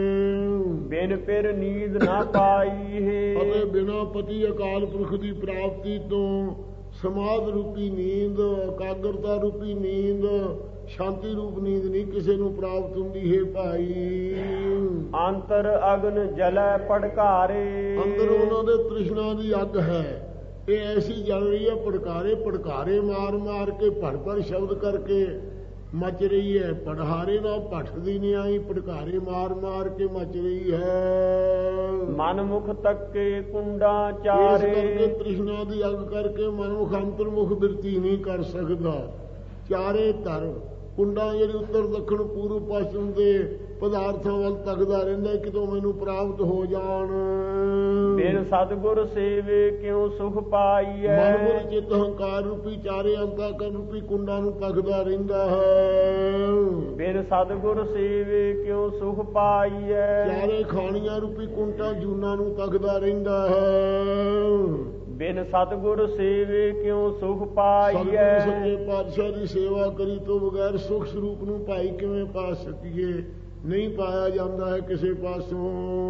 ਬਿਨ ਫਿਰ ਨੀਂਦ ਨਾ ਪਾਈ ਹੈ। ਅਤੇ ਬਿਨਾਂ ਪਤੀ ਅਕਾਲ ਪੁਰਖ ਦੀ ਪ੍ਰਾਪਤੀ ਤੋਂ ਸਮਾਧ ਰੂਪੀ ਨੀਂਦ, ਇਕਾਗਰਤਾ ਰੂਪੀ ਨੀਂਦ, ਸ਼ਾਂਤੀ ਰੂਪ ਨੀਂਦ ਨਹੀਂ ਕਿਸੇ ਨੂੰ ਪ੍ਰਾਪਤ ਹੁੰਦੀ ਹੈ ਭਾਈ। ਅੰਤਰ ਅਗਨ ਜਲੈ ਪੜਕਾਰੇ। ਅੰਦਰ ਉਹਨਾਂ ਦੇ ਤ੍ਰਿਸ਼ਨਾ ਦੀ ਅੱਗ ਹੈ, ਇਹ ਐਸੀ ਜਲ ਰਹੀ ਹੈ, ਪੜਕਾਰੇ ਪੜਕਾਰੇ ਮਾਰ ਮਾਰ ਕੇ, ਭਰ ਭਰ ਸ਼ਬਦ ਕਰਕੇ ਮਚ ਰਹੀ ਹੈ। ਪੜਹਾਰੇ ਨਾਲ ਭੱਠਦੀ ਨਹੀਂ ਆਈ, ਪੜਕਾਰੇ ਮਾਰ ਮਾਰ ਕੇ ਮਚ ਰਹੀ ਹੈ। ਮਨ ਮੁਖ ਤੱਕੇ ਕੁੰਡਾਂ ਚਾਰੇ। ਇਸ ਕਰਕੇ ਤ੍ਰਿਸ਼ਨਾ ਦੀ ਅੱਗ ਕਰਕੇ ਮਨਮੁਖ ਅੰਤਰਮੁਖ ਬਿਰਤੀ ਨਹੀਂ ਕਰ ਸਕਦਾ। ਚਾਰੇ ਧਰ ਕੁੰਡਾਂ ਜਿਹੜੀ ਉੱਤਰ ਦੱਖਣ ਪੂਰਬ ਪੱਛਮ ਦੇ ਪਦਾਰਥਾਂ ਵੱਲ ਤੱਕਦਾ ਰਹਿੰਦਾ, ਕਿਤੋਂ ਮੈਨੂੰ ਪ੍ਰਾਪਤ ਹੋ ਜਾਣ। ਬਿਨ ਸਤਿਗੁਰ ਸੇਵੇ ਕਿਉ ਸੁਖ ਪਾਈਐ। ਮਨ ਬੁੱਧ ਚਿੱਤ ਹੰਕਾਰ ਰੂਪੀ ਚਾਰੇ ਅੰਤःਕਰਨ ਰੂਪੀ ਕੁੰਡਾਂ ਨੂੰ ਤੱਕਦਾ ਰਹਿੰਦਾ ਹੈ। ਬਿਨ ਸਤਿਗੁਰ ਸੇਵੇ ਕਿਉ ਸੁਖ ਪਾਈਐ। ਚਾਰੇ ਖਾਣੀਆਂ ਰੂਪੀ ਕੁੰਡਾਂ ਜੂਨਾਂ ਨੂੰ ਤੱਕਦਾ ਰਹਿੰਦਾ ਹੈ। ਬਿਨ ਸਤਿਗੁਰ ਸੇਵੇ ਕਿਉ ਸੁਖ ਪਾਈਐ। ਸਤਿਗੁਰ ਸੱਚੇ ਪਾਤਸ਼ਾਹ ਦੀ ਸੇਵਾ ਕਰੀ ਤੋਂ ਬਗੈਰ ਸੁਖ ਸਰੂਪ ਨੂੰ ਭਾਈ ਕਿਵੇਂ ਪਾ ਸਕੀਏ? ਨਹੀਂ ਪਾਇਆ ਜਾਂਦਾ ਹੈ ਕਿਸੇ ਪਾਸੋਂ।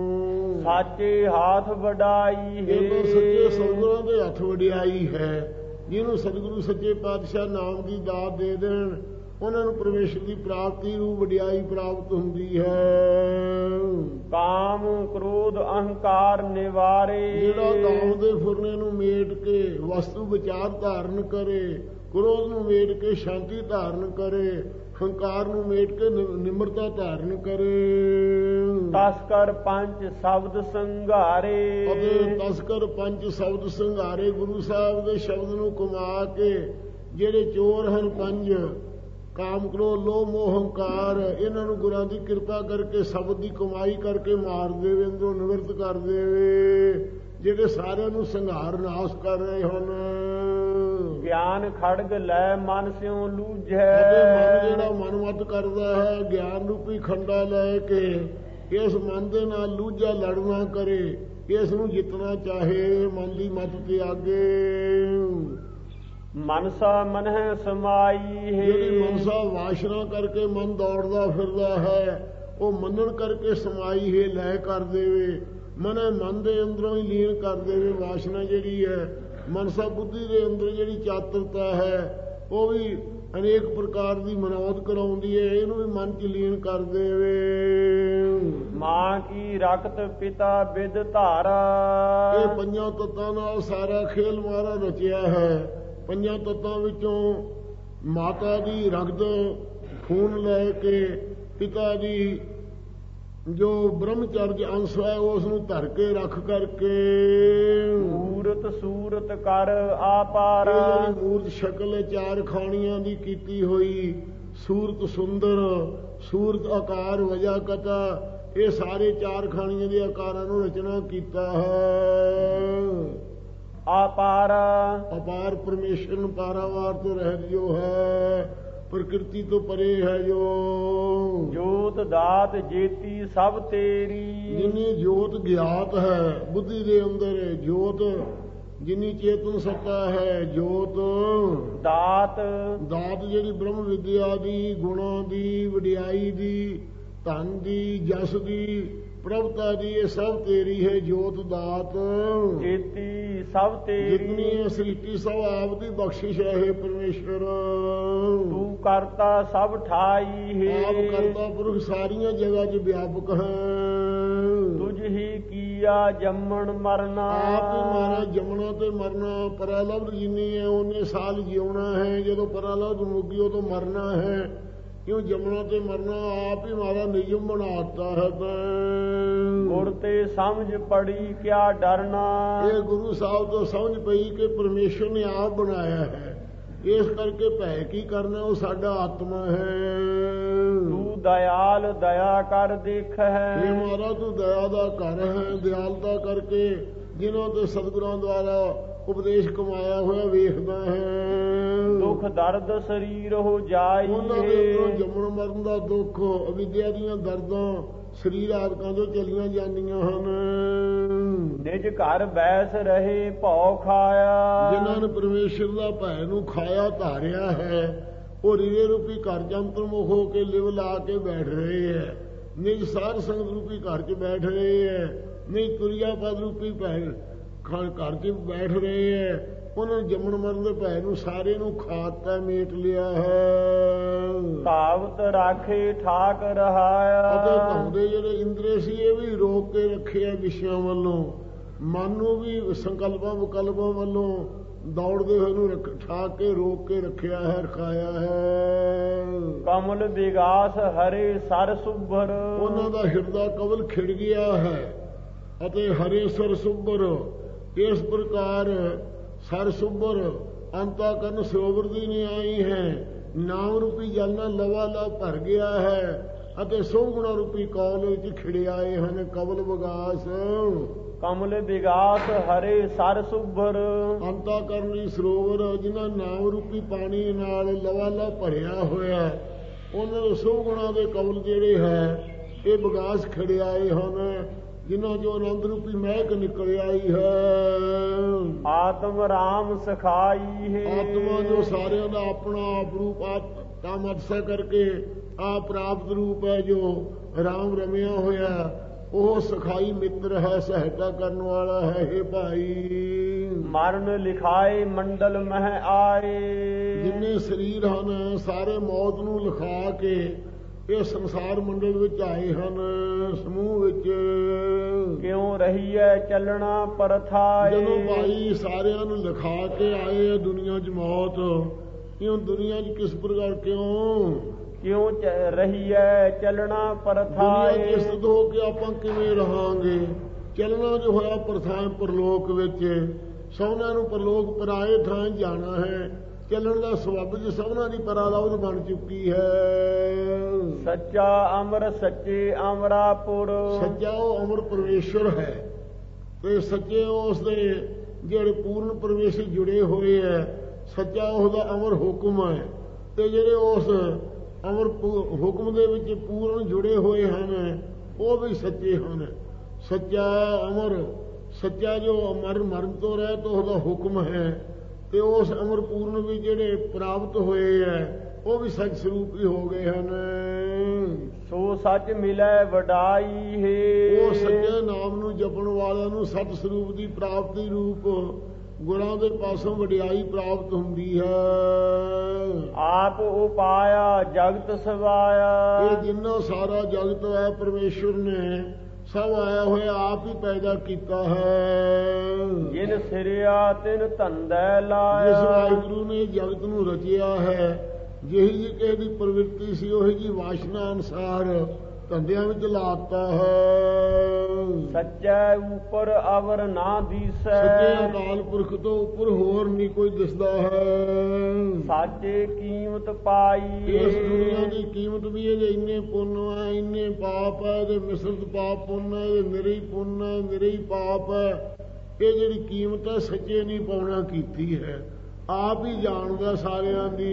ਸਾਚੇ ਹੱਥ ਵਡਾਈ ਹੈ। ਇਹ ਤਾਂ ਸੱਚੇ ਸਤਿਗੁਰਾਂ ਦੇ ਹੱਥ ਵਡਿਆਈ ਹੈ। ਜਿਹਨੂੰ ਸਤਿਗੁਰੂ ਸੱਚੇ ਪਾਤਸ਼ਾਹ ਨਾਮ ਦੀ ਦਾਤ ਦੇ ਦੇਣ, ਉਹਨਾਂ ਨੂੰ ਪਰਮੇਸ਼ਰ ਦੀ ਪ੍ਰਾਪਤੀ ਨੂੰ ਵਡਿਆਈ ਪ੍ਰਾਪਤ ਹੁੰਦੀ ਹੈ। ਕਾਮ ਕ੍ਰੋਧ ਅਹੰਕਾਰ ਨਿਵਾਰੇ। ਜਿਹੜਾ ਕਾਮ ਦੇ ਫੁਰਨੇ ਨੂੰ ਮੇਟ ਕੇ ਵਸਤੂ ਵਿਚਾਰ ਧਾਰਨ ਕਰੇ, ਕ੍ਰੋਧ ਨੂੰ ਮੇਟ ਕੇ ਸ਼ਾਂਤੀ ਧਾਰਨ ਕਰੇ, ਹੰਕਾਰ ਨੂੰ ਮੇਟ ਕੇ ਨਿਮਰਤਾ ਧਾਰਨ ਕਰੇ। ਤਸਕਰ ਪੰਜ ਸ਼ਬਦ ਸੰਘਾਰੇ। ਅਤੇ ਤਸਕਰ ਪੰਜ ਸ਼ਬਦ ਸੰਘਾਰੇ, ਗੁਰੂ ਸਾਹਿਬ ਦੇ ਸ਼ਬਦ ਨੂੰ ਕਮਾ ਕੇ ਜਿਹੜੇ ਚੋਰ ਹਨ ਪੰਜ, ਕਾਮ ਕ੍ਰੋਧ ਲੋਭ ਮੋਹ ਹੰਕਾਰ, ਇਹਨਾਂ ਨੂੰ ਗੁਰਾਂ ਦੀ ਕਿਰਪਾ ਕਰਕੇ ਸ਼ਬਦ ਦੀ ਕਮਾਈ ਕਰਕੇ ਮਾਰ ਦੇਵੇ, ਅੰਦਰੋਂ ਨਿਵਰਤ ਕਰ ਦੇਵੇ, ਜਿਹੜੇ ਸਾਰਿਆਂ ਨੂੰ ਸੰਘਾਰ ਨਾਸ਼ ਕਰ ਰਹੇ ਹਨ। ਗਿਆਨ ਖੜਗ ਲੈ ਮਨ ਸਿਉ ਲੂਝੈ। ਅਤੇ ਮਨ ਜਿਹੜਾ ਮਨਮਤ ਕਰਦਾ ਹੈ, ਗਿਆਨ ਰੂਪੀ ਖੰਡਾ ਲੈ ਕੇ ਇਸ ਮਨ ਦੇ ਨਾਲ ਲੂਝਾ ਲੜਨਾ ਕਰੇ, ਇਸ ਨੂੰ ਜਿੱਤਣਾ ਚਾਹੇ, ਮਨ ਦੀ ਮਤ ਤਿਆਗੇ। ਮਨਸਾ ਮਨਹਿ ਸਮਾਈ ਹੈ। ਜਿਹੜੀ ਮਨਸਾ ਵਾਸ਼ਨਾ ਕਰਕੇ ਮਨ ਦੌੜਦਾ ਫਿਰਦਾ ਹੈ, ਉਹ ਮੰਨਣ ਕਰਕੇ ਸਮਾਈ ਹੈ, ਲੈ ਕਰ ਦੇਵੇ, ਮਨ ਮਨ ਦੇ ਅੰਦਰੋਂ ਹੀ ਲੀਨ ਕਰ ਦੇਵੇ। ਵਾਸ਼ਨਾ ਜਿਹੜੀ ਹੈ, ਮਨਸਾ ਬੁੱਧੀ ਦੇ ਅੰਦਰ ਜਿਹੜੀ ਚਾਤਰਤਾ ਹੈ, ਉਹ ਵੀ ਅਨੇਕ ਪ੍ਰਕਾਰ ਦੀ ਮਨੌਤ ਕਰਾਉਂਦੀ ਹੈ, ਇਹਨੂੰ ਵੀ ਮਨ ਚ ਲੀਨ ਕਰ ਦੇਵੇ। ਮਾਂ ਕੀ ਰਕਤ ਪਿਤਾ ਬਿਦ ਧਾਰਾ। ਇਹ ਪੰਜਾਂ ਤੱਤਾਂ ਨਾਲ ਸਾਰਾ ਖੇਲ ਮਾਰਾ ਰਚਿਆ ਹੈ। ਪੰਜਾਂ ਤੱਤਾਂ ਵਿੱਚੋਂ ਮਾਤਾ ਦੀ ਰਗਤ ਖੂਨ ਲੈ ਕੇ, ਪਿਤਾ ਦੀ ਜੋ ਬ੍ਰਹਮਚਰਜ ਅੰਸ਼ ਹੈ ਉਸ ਨੂੰ ਧਰ ਕੇ ਰੱਖ ਕਰਕੇ, ਮੂਰਤ ਸੂਰਤ ਕਰ ਆਪਾਰ। ਜਿਹੜੀ ਮੂਰਤ ਸ਼ਕਲ ਚਾਰ ਖਾਣੀਆਂ ਦੀ ਕੀਤੀ ਹੋਈ, ਸੂਰਤ ਸੁੰਦਰ, ਸੂਰਤ ਆਕਾਰ ਵਜਾ ਕਤਾ, ਇਹ ਸਾਰੇ ਚਾਰ ਖਾਣੀਆਂ ਦੇ ਆਕਾਰਾਂ ਨੂੰ ਰਚਨਾ ਕੀਤਾ ਹੈ। ਆਪਾਰ ਅਪਾਰ ਪਰਮੇਸ਼ਰ ਨੂੰ ਪਾਰਾਵਾਰ ਤੋਂ ਰਹਿਤ ਜੋ ਹੈ, ਪ੍ਰਕਿਰਤੀ ਤੋਂ ਪਰੇ ਹੈ ਜੋ। ਜੋਤ ਦਾਤ ਜੇਤੀ ਸਭ ਤੇਰੀ। ਜਿੰਨੀ ਜੋਤ ਗਿਆਤ ਹੈ ਬੁੱਧੀ ਦੇ ਅੰਦਰ, ਜੋਤ ਜਿੰਨੀ ਚੇਤਨ ਸੱਤਾ ਹੈ, ਜੋਤ ਦਾਤ ਦਾਤ ਜਿਹੜੀ ਬ੍ਰਹਮ ਵਿਦਿਆ ਦੀ, ਗੁਣਾਂ ਦੀ, ਵਡਿਆਈ ਦੀ, ਧਨ ਦੀ, ਜਸ ਦੀ, ਪ੍ਰਭਤਾ ਦੀ, ਇਹ ਸਭ ਤੇਰੀ ਹੈ। ਜੋਤ ਦਾਤ ਜੇਤੀ ਸਭ ਤੇਰੀ। ਜਿਤਨੀ ਸ੍ਰਿਸ਼ਟੀ ਸਭ ਆਪ ਦੀ ਬਖਸ਼ਿਸ਼ ਹੈ ਪਰਮੇਸ਼ਰ। ਤੂੰ ਕਰਤਾ ਸਭ ਠਾਈ ਹੈ। ਆਪ ਕਰਤਾ ਪੁਰਖ ਸਾਰੀਆਂ ਜਗ੍ਹਾ 'ਚ ਵਿਆਪਕ ਹੈ। ਤੁਝ ਹੀ ਕੀਆ ਜੰਮਣ ਮਰਨਾ। ਆਪ ਹੀ ਮਾਰਾ ਜੰਮਣਾ ਤੇ ਮਰਨਾ। ਪਰਾਲਬਧ ਜਿੰਨੀ ਹੈ ਉਹਨੇ ਸਾਲ ਜਿਉਣਾ ਹੈ, ਜਦੋਂ ਪਰਾਲਬਧ ਮੁੱਕੀ ਉਦੋਂ ਮਰਨਾ ਹੈ। ਕਿਉਂ ਜੰਮਣਾ ਤੇ ਮਰਨਾ ਆਪ ਹੀ ਮਾਰਾ ਨਿਯਮ ਬਣਾਤਾ ਹੈ। ਗੁਰ ਤੇ ਸਮਝ ਪੜੀ ਕਿਆ ਡਰਨਾ। ਇਹ ਗੁਰੂ ਸਾਹਿਬ ਤੋਂ ਸਮਝ ਪਈ ਕਿ ਪਰਮੇਸ਼ਰ ਨੇ ਆਪ ਬਣਾਇਆ ਹੈ, ਇਸ ਕਰਕੇ ਭੈ ਕੀ ਕਰਨਾ, ਉਹ ਸਾਡਾ ਆਤਮਾ ਹੈ। ਤੂੰ ਦਇਆਲ ਦਇਆ ਕਰ ਦੇਖ ਹੈ। ਇਹ ਮਹਾਰਾਜ ਤੂੰ ਦਇਆ ਦਾ ਘਰ ਹੈ, ਦਿਆਲਤਾ ਕਰਕੇ ਜਿਨ੍ਹਾਂ ਤੇ ਸਤਿਗੁਰਾਂ ਦੁਆਰਾ ਉਪਦੇਸ਼ ਕਮਾਇਆ ਹੋਇਆ ਵੇਖਦਾ ਹੈ। ਦੁੱਖ ਦਰਦ ਸਰੀਰ ਹੋ ਜਾਈ, ਉਹਨਾਂ ਦੇ ਅੰਦਰੋਂ ਜੰਮਣ ਮਰਨ ਦਾ ਦੁੱਖ, ਅਵਿਦਿਆ ਦੀਆਂ ਦਰਦਾਂ ਸਰੀਰ ਆਦਿਕਾਂ ਤੋਂ ਚਲੀਆਂ ਜਾਂਦੀਆਂ ਹਨ। ਨਿਜ ਘਰ ਬੈਸ ਰਹੇ ਭਉ ਖਾਇਆ, ਜਿਨ੍ਹਾਂ ਨੇ ਪਰਮੇਸ਼ਰ ਦਾ ਭੈ ਨੂੰ ਖਾਇਆ ਧਾਰਿਆ ਹੈ, ਉਹ ਰੀਰੇ ਰੂਪੀ ਘਰ ਜੰਤਰਮੁਖ ਹੋ ਕੇ ਲਿਵ ਲਾ ਕੇ ਬੈਠ ਰਹੇ ਹੈ। ਨਿਜ ਸਾਧ ਸੰਗਤ ਰੂਪੀ ਘਰ 'ਚ ਬੈਠ ਰਹੇ ਹੈ, ਨਿਜ ਤੁਰਿਆ ਪਦ ਰੂਪੀ ਭੈ ਘਰ 'ਚ ਬੈਠ ਰਹੇ ਹੈ। ਉਹਨਾਂ ਨੇ ਜੰਮਣ ਮਰਨ ਦੇ ਭੈ ਨੂੰ ਸਾਰੇ ਨੂੰ ਖਾਤਾ ਮੇਟ ਲਿਆ ਹੈ। ਧਾਵਤ ਰਾਖੇ ਠਾਕ ਰਹਾਇਆ, ਅਤੇ ਧਾਉਂਦੇ ਜਿਹੜੇ ਇੰਦਰੀ ਸੀ ਇਹ ਵੀ ਰੋਕ ਕੇ ਰੱਖਿਆ ਵਿਸ਼ਿਆਂ ਵੱਲੋਂ, ਮਨ ਨੂੰ ਵੀ ਸੰਕਲਪਾਂ ਵਿਕਲਪਾਂ ਵੱਲੋਂ ਦੌੜਦੇ ਹੋਏ ਨੂੰ ਰੱਖ ਠਾਕ ਕੇ ਰੋਕ ਕੇ ਰੱਖਿਆ ਹੈ, ਰਖਾਇਆ ਹੈ। ਕਮਲ ਵਿਗਾਸ ਹਰੇ ਸਰ ਸੁਭਰ, ਉਹਨਾਂ ਦਾ ਹਿਰਦਾ ਕਵਲ ਖਿੜ ਗਿਆ ਹੈ ਅਤੇ ਹਰੇ ਸਰ ਸੁਭਰ, ਇਸ ਪ੍ਰਕਾਰ ਸਰ ਸੁਭਰ ਅੰਤਾ ਕਰਨ ਸਰੋਵਰ ਦੀ ਨਹੀਂ ਆਈ ਹੈ। ਨਾਮ ਰੂਪੀ ਜਲ ਨਾਲ ਲਵਾ ਲਾ ਭਰ ਗਿਆ ਹੈ ਅਤੇ ਸੋਗੁਣਾ ਰੂਪੀ ਕੌਲ ਵਿੱਚ ਖਿੜਿਆਏ ਹਨ ਕਵਲ ਵਿਗਾਸ। ਕਮਲ ਵਿਗਾਸ ਹਰੇ ਸਰ ਸੁਭਰ, ਅੰਤਾ ਕਰਨੀ ਸਰੋਵਰ ਜਿਨ੍ਹਾਂ ਨਾਮ ਰੂਪੀ ਪਾਣੀ ਨਾਲ ਲਵਾ ਲਾ ਭਰਿਆ ਹੋਇਆ, ਉਹਨਾਂ ਦੇ ਸੋਗੁਣਾ ਦੇ ਕਵਲ ਜਿਹੜੇ ਹੈ ਇਹ ਵਿਗਾਸ ਖਿੜਿਆਏ ਹਨ, ਜਿਨ੍ਹਾਂ ਜੋ ਆਨੰਦ ਰੂਪੀ ਮਹਿਕ ਨਿਕਲ ਆਈ ਹੈ। ਆਤਮ ਰਾਮ ਸਿਖਾਈ ਹੈ, ਆਤਮਾ ਜੋ ਸਾਰਿਆਂ ਦਾ ਆਪਣਾ ਆਪ ਰੂਪ ਤਾਂ ਮਤਸਾ ਕਰਕੇ ਆ ਪ੍ਰਾਪਤ ਰੂਪ ਹੈ, ਜੋ ਰਾਮ ਰਮਿਆ ਹੋਇਆ, ਉਹ ਸਖਾਈ ਮਿੱਤਰ ਹੈ, ਸਹਾਇਤਾ ਕਰਨ ਵਾਲਾ ਹੈ। ਹੇ ਭਾਈ ਮਰਨ ਲਿਖਾਏ ਮੰਡਲ ਮਹਿ ਆਏ, ਜਿੰਨੇ ਸਰੀਰ ਹਨ ਸਾਰੇ ਮੌਤ ਨੂੰ ਲਿਖਾ ਕੇ ਇਹ ਸੰਸਾਰ ਮੰਡਲ ਵਿੱਚ ਆਏ ਹਨ, ਸਮੂਹ ਵਿੱਚ। ਕਿਉਂ ਰਹੀਐ ਚੱਲਣਾ ਪਰਥਾਏ, ਜਦੋਂ ਭਾਈ ਸਾਰਿਆਂ ਨੂੰ ਲਿਖਾ ਕੇ ਆਏ ਆ ਦੁਨੀਆ 'ਚ ਮੌਤ, ਕਿਉਂ ਦੁਨੀਆ 'ਚ ਕਿਸ ਪ੍ਰਕਾਰ ਕਿਉਂ ਕਿਉਂ ਰਹੀਐ ਚੱਲਣਾ ਪਰਥਾਏ, ਦੁਨੀਆ 'ਚ ਸਥਿਤ ਹੋ ਕੇ ਆਪਾਂ ਕਿਵੇਂ ਰਹਾਂਗੇ। ਚੱਲਣਾ ਜੋ ਹੋਇਆ ਪਰਥਾਏ ਪਰਲੋਕ ਵਿੱਚ, ਸਭਨਾਂ ਨੂੰ ਪਰਲੋਕ ਪਰਾਏ ਥਾਂ ਜਾਣਾ ਹੈ। ਚੱਲਣ ਦਾ ਸਬੱਬ ਜੀ ਸਭਨਾਂ ਦੀ ਪਰਾਲਾਉਦ ਬਣ ਚੁੱਕੀ ਹੈ। ਸੱਚਾ ਅਮਰ ਸੱਚੇ ਅਮਰਾਪੁਰ, ਸੱਚਾ ਉਹ ਅਮਰ ਪਰਮੇਸ਼ਰ ਹੈ ਤੇ ਸੱਚੇ ਉਸ ਦੇ ਜਿਹੜੇ ਪੂਰਨ ਪਰਮੇਸ਼ਰ ਜੁੜੇ ਹੋਏ ਹੈ। ਸੱਚਾ ਉਹਦਾ ਅਮਰ ਹੁਕਮ ਹੈ ਤੇ ਜਿਹੜੇ ਉਸ ਅਮਰ ਹੁਕਮ ਦੇ ਵਿੱਚ ਪੂਰਨ ਜੁੜੇ ਹੋਏ ਹਨ ਉਹ ਵੀ ਸੱਚੇ ਹਨ। ਸੱਚਾ ਅਮਰ, ਸੱਚਾ ਜੋ ਅਮਰ ਮਰਨ ਤੋਂ ਰਹਿਤ ਉਹਦਾ ਹੁਕਮ ਹੈ ਤੇ ਉਸ ਅਮਰ ਪੂਰਨ ਵੀ ਜਿਹੜੇ ਪ੍ਰਾਪਤ ਹੋਏ ਹੈ ਉਹ ਵੀ ਸੱਚ ਸਰੂਪ ਹੀ ਹੋ ਗਏ ਹਨ। ਸੋ ਸੱਚ ਮਿਲੈ ਵਡਾਈ ਹੈ, ਉਹ ਸੱਚੇ ਨਾਮ ਨੂੰ ਜਪਣ ਵਾਲਿਆਂ ਨੂੰ ਸਤ ਸਰੂਪ ਦੀ ਪ੍ਰਾਪਤੀ ਰੂਪ ਗੁਰਾਂ ਦੇ ਪਾਸੋਂ ਵਡਿਆਈ ਪ੍ਰਾਪਤ ਹੁੰਦੀ ਹੈ। ਆਪ ਉਪਾਇਆ ਜਗਤ ਸਵਾਇਆ, ਇਹ ਜਿੰਨਾ ਸਾਰਾ ਜਗਤ ਹੈ ਪਰਮੇਸ਼ਰ ਨੇ ਸਭ ਆਇਆ ਹੋਇਆ ਆਪ ਹੀ ਪੈਦਾ ਕੀਤਾ ਹੈ। ਜਿਨ ਸਿਰਿਆ ਤਿਨ ਧੰਦੈ ਲਾਇਆ, ਜਿਸ ਵਾਹਿਗੁਰੂ ਨੇ ਜਗਤ ਨੂੰ ਰਚਿਆ ਹੈ, ਜਿਹੀ ਜੀ ਕਿਸੇ ਦੀ ਪ੍ਰਵਿਰਤੀ ਸੀ ਉਹੀ ਜੀ ਵਾਸ਼ਨਾ ਅਨੁਸਾਰ ਧੰਦਿਆਂ ਵਿੱਚ ਲਾਤਾ ਹੈ। ਸੱਚੈ ਉਪਰ ਅਵਰ ਨਾ ਦੀਸੈ, ਸੱਚੇ ਅਕਾਲ ਪੁਰਖ ਤੋਂ ਉੱਪਰ ਹੋਰ ਨਹੀਂ ਕੋਈ ਦਿਸਦਾ ਹੈ। ਸਾਚੇ ਕੀਮਤ ਪਾਈ, ਇਸ ਦੁਨੀਆ ਦੀ ਕੀਮਤ ਵੀ ਇਹਦੇ ਇੰਨੇ ਪੁੰਨ ਹੈ, ਇੰਨੇ ਪਾਪ ਹੈ, ਇਹਦੇ ਮਿਸ਼ਰਤ ਪਾਪ ਪੁੰਨ ਹੈ, ਇਹਦੇ ਮੇਰੇ ਹੀ ਪੁੰਨ ਹੈ, ਮੇਰੇ ਹੀ ਪਾਪ ਹੈ। ਇਹ ਜਿਹੜੀ ਕੀਮਤ ਹੈ ਸੱਚੇ ਨਹੀਂ ਪਾਉਣਾ ਕੀਤੀ ਹੈ, ਆਪ ਹੀ ਜਾਣਦਾ ਸਾਰਿਆਂ ਦੀ।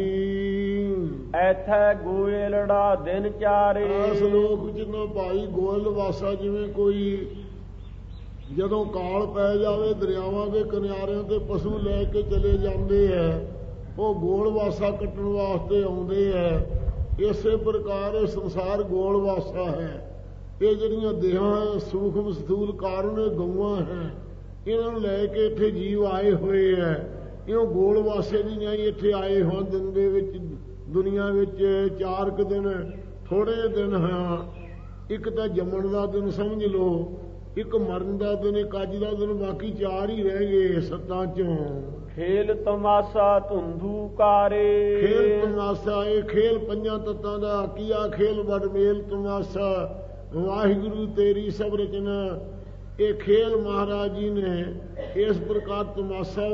ਐਥੈ ਗੋਇਲੜਾ ਦਿਨ ਚਾਰੇ, ਇਸ ਲੋਕ ਵਿੱਚ ਨਾ ਭਾਈ ਗੋਇਲ ਵਾਸਾ ਜਿਵੇਂ ਕੋਈ ਜਦੋਂ ਕਾਲ ਪੈ ਜਾਵੇ ਦਰਿਆਵਾਂ ਦੇ ਕਿਨਾਰਿਆਂ ਤੇ ਪਸ਼ੂ ਲੈ ਕੇ ਚਲੇ ਜਾਂਦੇ ਹੈ, ਉਹ ਗੋਲ ਵਾਸਾ ਕੱਟਣ ਵਾਸਤੇ ਆਉਂਦੇ ਹੈ। ਇਸੇ ਪ੍ਰਕਾਰ ਇਹ ਸੰਸਾਰ ਗੋਲ ਵਾਸਾ ਹੈ। ਇਹ ਜਿਹੜੀਆਂ ਦੇਹਾਂ ਸੂਖਮ ਸਥੂਲ ਕਾਰਨ ਗਊਆਂ ਹੈ, ਇਹਨਾਂ ਨੂੰ ਲੈ ਕੇ ਇੱਥੇ ਜੀਵ ਆਏ ਹੋਏ ਹੈ। ਇਹ ਗੋਲ ਵਾਸੇ ਦੀ ਨਹੀਂ ਇੱਥੇ ਆਏ ਹੋਣ। ਦਿਨ ਦੇ ਵਿੱਚ ਦੁਨੀਆ ਵਿੱਚ ਚਾਰ ਕੁ ਦਿਨ ਥੋੜੇ ਦਿਨ ਹਾਂ। ਇੱਕ ਤਾਂ ਜੰਮਣ ਦਾ ਦਿਨ ਸਮਝ ਲਓ, ਇੱਕ ਮਰਨ ਦਾ ਦਿਨ, ਇੱਕ ਅੱਜ ਦਾ ਦਿਨ, ਬਾਕੀ ਚਾਰ ਹੀ ਰਹਿ ਗਏ ਸੱਤਾਂ ਚੋਂ। ਖੇਲ ਤਮਾਸ਼ਾ ਧੁੰਦੂ ਕਾਰੇ, ਖੇਲ ਤਮਾਸ਼ਾ ਇਹ ਖੇਲ ਪੰਜਾਂ ਤੱਤਾਂ ਦਾ ਕੀਆ ਖੇਲ ਵਡ ਮੇਲ ਤਮਾਸ਼ਾ ਵਾਹਿਗੁਰੂ ਤੇਰੀ ਸਭ ਰਚਨਾ। ਇਹ ਖੇਲ ਮਹਾਰਾਜ ਜੀ ਨੇ ਇਸ ਪ੍ਰਕਾਰ ਤਮਾਸ਼ਾ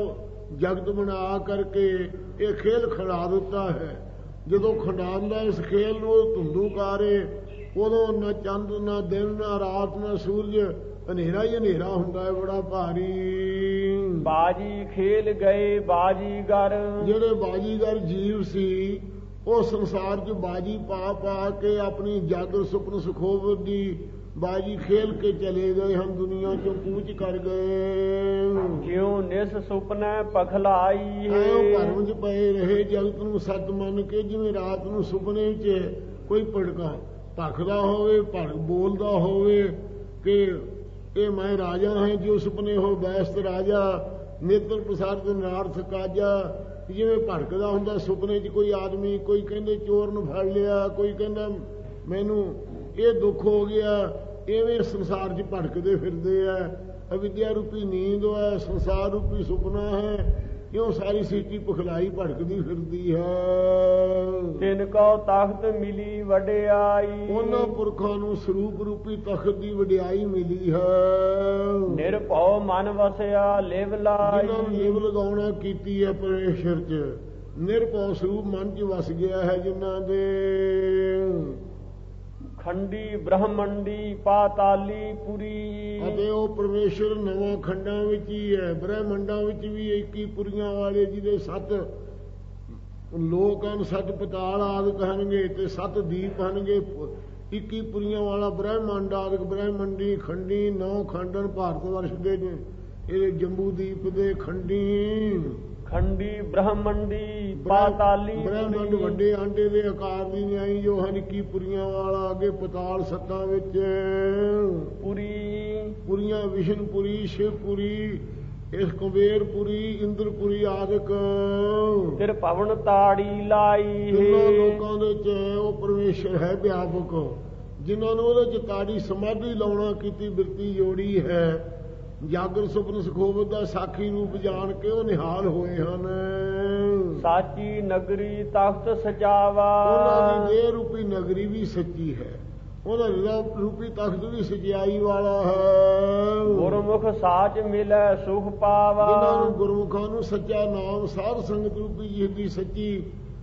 ਜਗਤ ਬਣਾ ਕਰਕੇ ਇਹ ਖੇਲ ਖੜਾ ਦਿੱਤਾ ਹੈ। ਜਦੋਂ ਖੰਡਾਉਂਦਾ ਇਸ ਖੇਲ ਨੂੰ ਉਹ ਧੁੰਦੂਕਾਰੇ, ਉਦੋਂ ਨਾ ਚੰਦ ਨਾ ਦਿਨ ਨਾ ਰਾਤ ਨਾ ਸੂਰਜ, ਹਨੇਰਾ ਹੀ ਹਨੇਰਾ ਹੁੰਦਾ ਹੈ ਬੜਾ ਭਾਰੀ। ਬਾਜੀ ਖੇਲ ਗਏ ਬਾਜੀਗਰ, ਜਿਹੜੇ ਬਾਜੀਗਰ ਜੀਵ ਸੀ ਉਹ ਸੰਸਾਰ 'ਚ ਬਾਜੀ ਪਾ ਪਾ ਕੇ ਆਪਣੀ ਜਾਗਰ ਸੁਪਨ ਸੁਖੋਵਤ ਦੀ ਬਾਜੀ ਖੇਲ ਕੇ ਚਲੇ ਗਏ ਹਨ, ਦੁਨੀਆ 'ਚੋਂ ਕੂਚ ਕਰ ਗਏ। ਜਿਉ ਨਿਸ ਸੁਪਨੇ ਪਖਲਾਈ ਹੈ, ਭਰਮ 'ਚ ਪਏ ਰਹੇ ਜਗਤ ਨੂੰ ਸੱਚ ਮੰਨ ਕੇ, ਜਿਵੇਂ ਰਾਤ ਨੂੰ ਸੁਪਨੇ 'ਚ ਕੋਈ ਭੜਕਾ ਭਖਦਾ ਹੋਵੇ, ਭੜ ਬੋਲਦਾ ਹੋਵੇ ਕਿ ਇਹ ਮੈਂ ਰਾਜਾ ਹਾਂ, ਜੋ ਸੁਪਨੇ ਹੋ ਬੈਸਤ ਰਾਜਾ, ਨੇਤਰ ਪ੍ਰਸਾਦ ਨਾਰਥ ਕਾਜਾ। ਜਿਵੇਂ ਭੜਕਦਾ ਹੁੰਦਾ ਸੁਪਨੇ 'ਚ ਕੋਈ ਆਦਮੀ, ਕੋਈ ਕਹਿੰਦੇ ਚੋਰ ਨੂੰ ਫੜ ਲਿਆ, ਕੋਈ ਕਹਿੰਦਾ ਮੈਨੂੰ ਇਹ ਦੁੱਖ ਹੋ ਗਿਆ, ਇਵੇਂ ਸੰਸਾਰ 'ਚ ਭੜਕਦੇ ਫਿਰਦੇ ਆ। ਅਵਿਦਿਆ ਰੂਪੀ ਨੀਂਦ ਹੈ, ਸੰਸਾਰ ਰੂਪੀ ਸੁਪਨਾ ਹੈ, ਕਿਉਂ ਸਾਰੀ ਸੀਟੀ ਪਖਲਾਈ ਭੜਕਦੀ ਫਿਰਦੀ ਹੈ। ਤਿਨ ਕੋ ਤਖਤ ਮਿਲੀ ਵਡਿਆਈ, ਉਹਨਾਂ ਪੁਰਖਾਂ ਨੂੰ ਸਰੂਪ ਰੂਪੀ ਤਖਤ ਦੀ ਵਡਿਆਈ ਮਿਲੀ ਹੈ। ਨਿਰਭਉ ਮਨ ਵਸਿਆ ਲਿਵ ਲਾਈ, ਜਿਨ੍ਹਾਂ ਨੇ ਲਿਵ ਲਗਾਉਣਾ ਕੀਤੀ ਹੈ ਪਰਮੇਸ਼ਰ 'ਚ, ਨਿਰਭਉ ਸਰੂਪ ਮਨ 'ਚ ਵਸ ਗਿਆ ਹੈ ਜਿਨ੍ਹਾਂ ਦੇ। ਖੰਡੀ ਬ੍ਰਹਮੰਡੀ ਪਾਤਾਲੀ ਪੁਰੀ, ਅਤੇ ਉਹ ਪਰਮੇਸ਼ਰ ਨਵਾਂ ਖੰਡਾਂ ਵਿੱਚ ਹੀ ਹੈ, ਬ੍ਰਹਮੰਡਾਂ ਵਿੱਚ ਵੀ ਇੱਕੀ ਪੁਰੀਆਂ ਵਾਲੇ, ਜਿਹਦੇ ਸੱਤ ਲੋਕ ਹਨ, ਸੱਤ ਪਤਾਲ ਆਦਿਕ ਹਨਗੇ ਤੇ ਸੱਤ ਦੀਪ ਹਨਗੇ। ਇੱਕੀ ਪੁਰੀਆਂ ਵਾਲਾ ਬ੍ਰਹਮੰਡ ਆਦਿਕ, ਬ੍ਰਹਮੰਡੀ ਖੰਡੀ ਨੌ ਖੰਡਨ ਭਾਰਤ ਵਰਸ਼ ਦੇ ਇਹ ਜੰਬੂ ਦੀਪ ਦੇ ਖੰਡੀ। ਖੰਡੀ ਬ੍ਰਹਮੰਡੀ ਪਾਤਾਲੀ ਬ੍ਰਹਮੰਡ ਵੱਡੇ ਆਂਡੇ ਦੇ ਆਕਾਰ ਦੀ ਨਿਆਈ ਜੋ ਹਨ, ਇੱਕੀ ਪੁਰੀਆਂ ਵਾਲਾ। ਅੱਗੇ ਪਤਾਲ ਸੱਤਾਂ ਵਿੱਚ ਪੁਰੀ ਪੁਰੀਆਂ, ਵਿਸ਼ਨਪੁਰੀ, ਸ਼ਿਵਪੁਰੀ, ਇਸ ਕੁਬੇਰਪੁਰੀ, ਇੰਦਰਪੁਰੀ ਆਦਿਕ। ਫਿਰ ਪਵਨ ਤਾੜੀ ਲਾਈ, ਜਿਨ੍ਹਾਂ ਲੋਕਾਂ ਦੇ ਚ ਉਹ ਪਰਮੇਸ਼ਰ ਹੈ ਵਿਆਪਕ, ਜਿਨ੍ਹਾਂ ਨੂੰ ਉਹਦੇ ਚ ਤਾੜੀ ਸਮਾਧੀ ਲਾਉਣਾ ਕੀਤੀ ਬਿਰਤੀ ਜੋੜੀ ਹੈ। ਜਾਗਰ ਸੁਪਨ ਸੁਖੋਵਤ ਦਾ ਸਾਖੀ ਰੂਪ ਜਾਣ ਕੇ ਉਹ ਨਿਹਾਲ ਹੋਏ ਹਨ। ਸਾਚੀ ਨਗਰੀ ਤਖਤ ਸਜਾਵਾ, ਉਹਨਾਂ ਦੀ ਦੇਹ ਰੂਪੀ ਨਗਰੀ ਵੀ ਸੱਚੀ ਹੈ, ਉਹਦਾ ਹਿਰਦਾ ਰੂਪੀ ਤਖਤ ਵੀ ਸਚਾਈ ਵਾਲਾ ਹੈ। ਗੁਰਮੁਖ ਸਾਚ ਮਿਲੈ ਸੁਖ ਪਾਵਾ, ਜਿਨ੍ਹਾਂ ਨੂੰ ਗੁਰਮੁਖਾਂ ਨੂੰ ਸੱਚਾ ਨਾਮ ਸਾਧ ਸੰਗਤ ਰੂਪੀ ਜਿਹਦੀ ਸੱਚੀ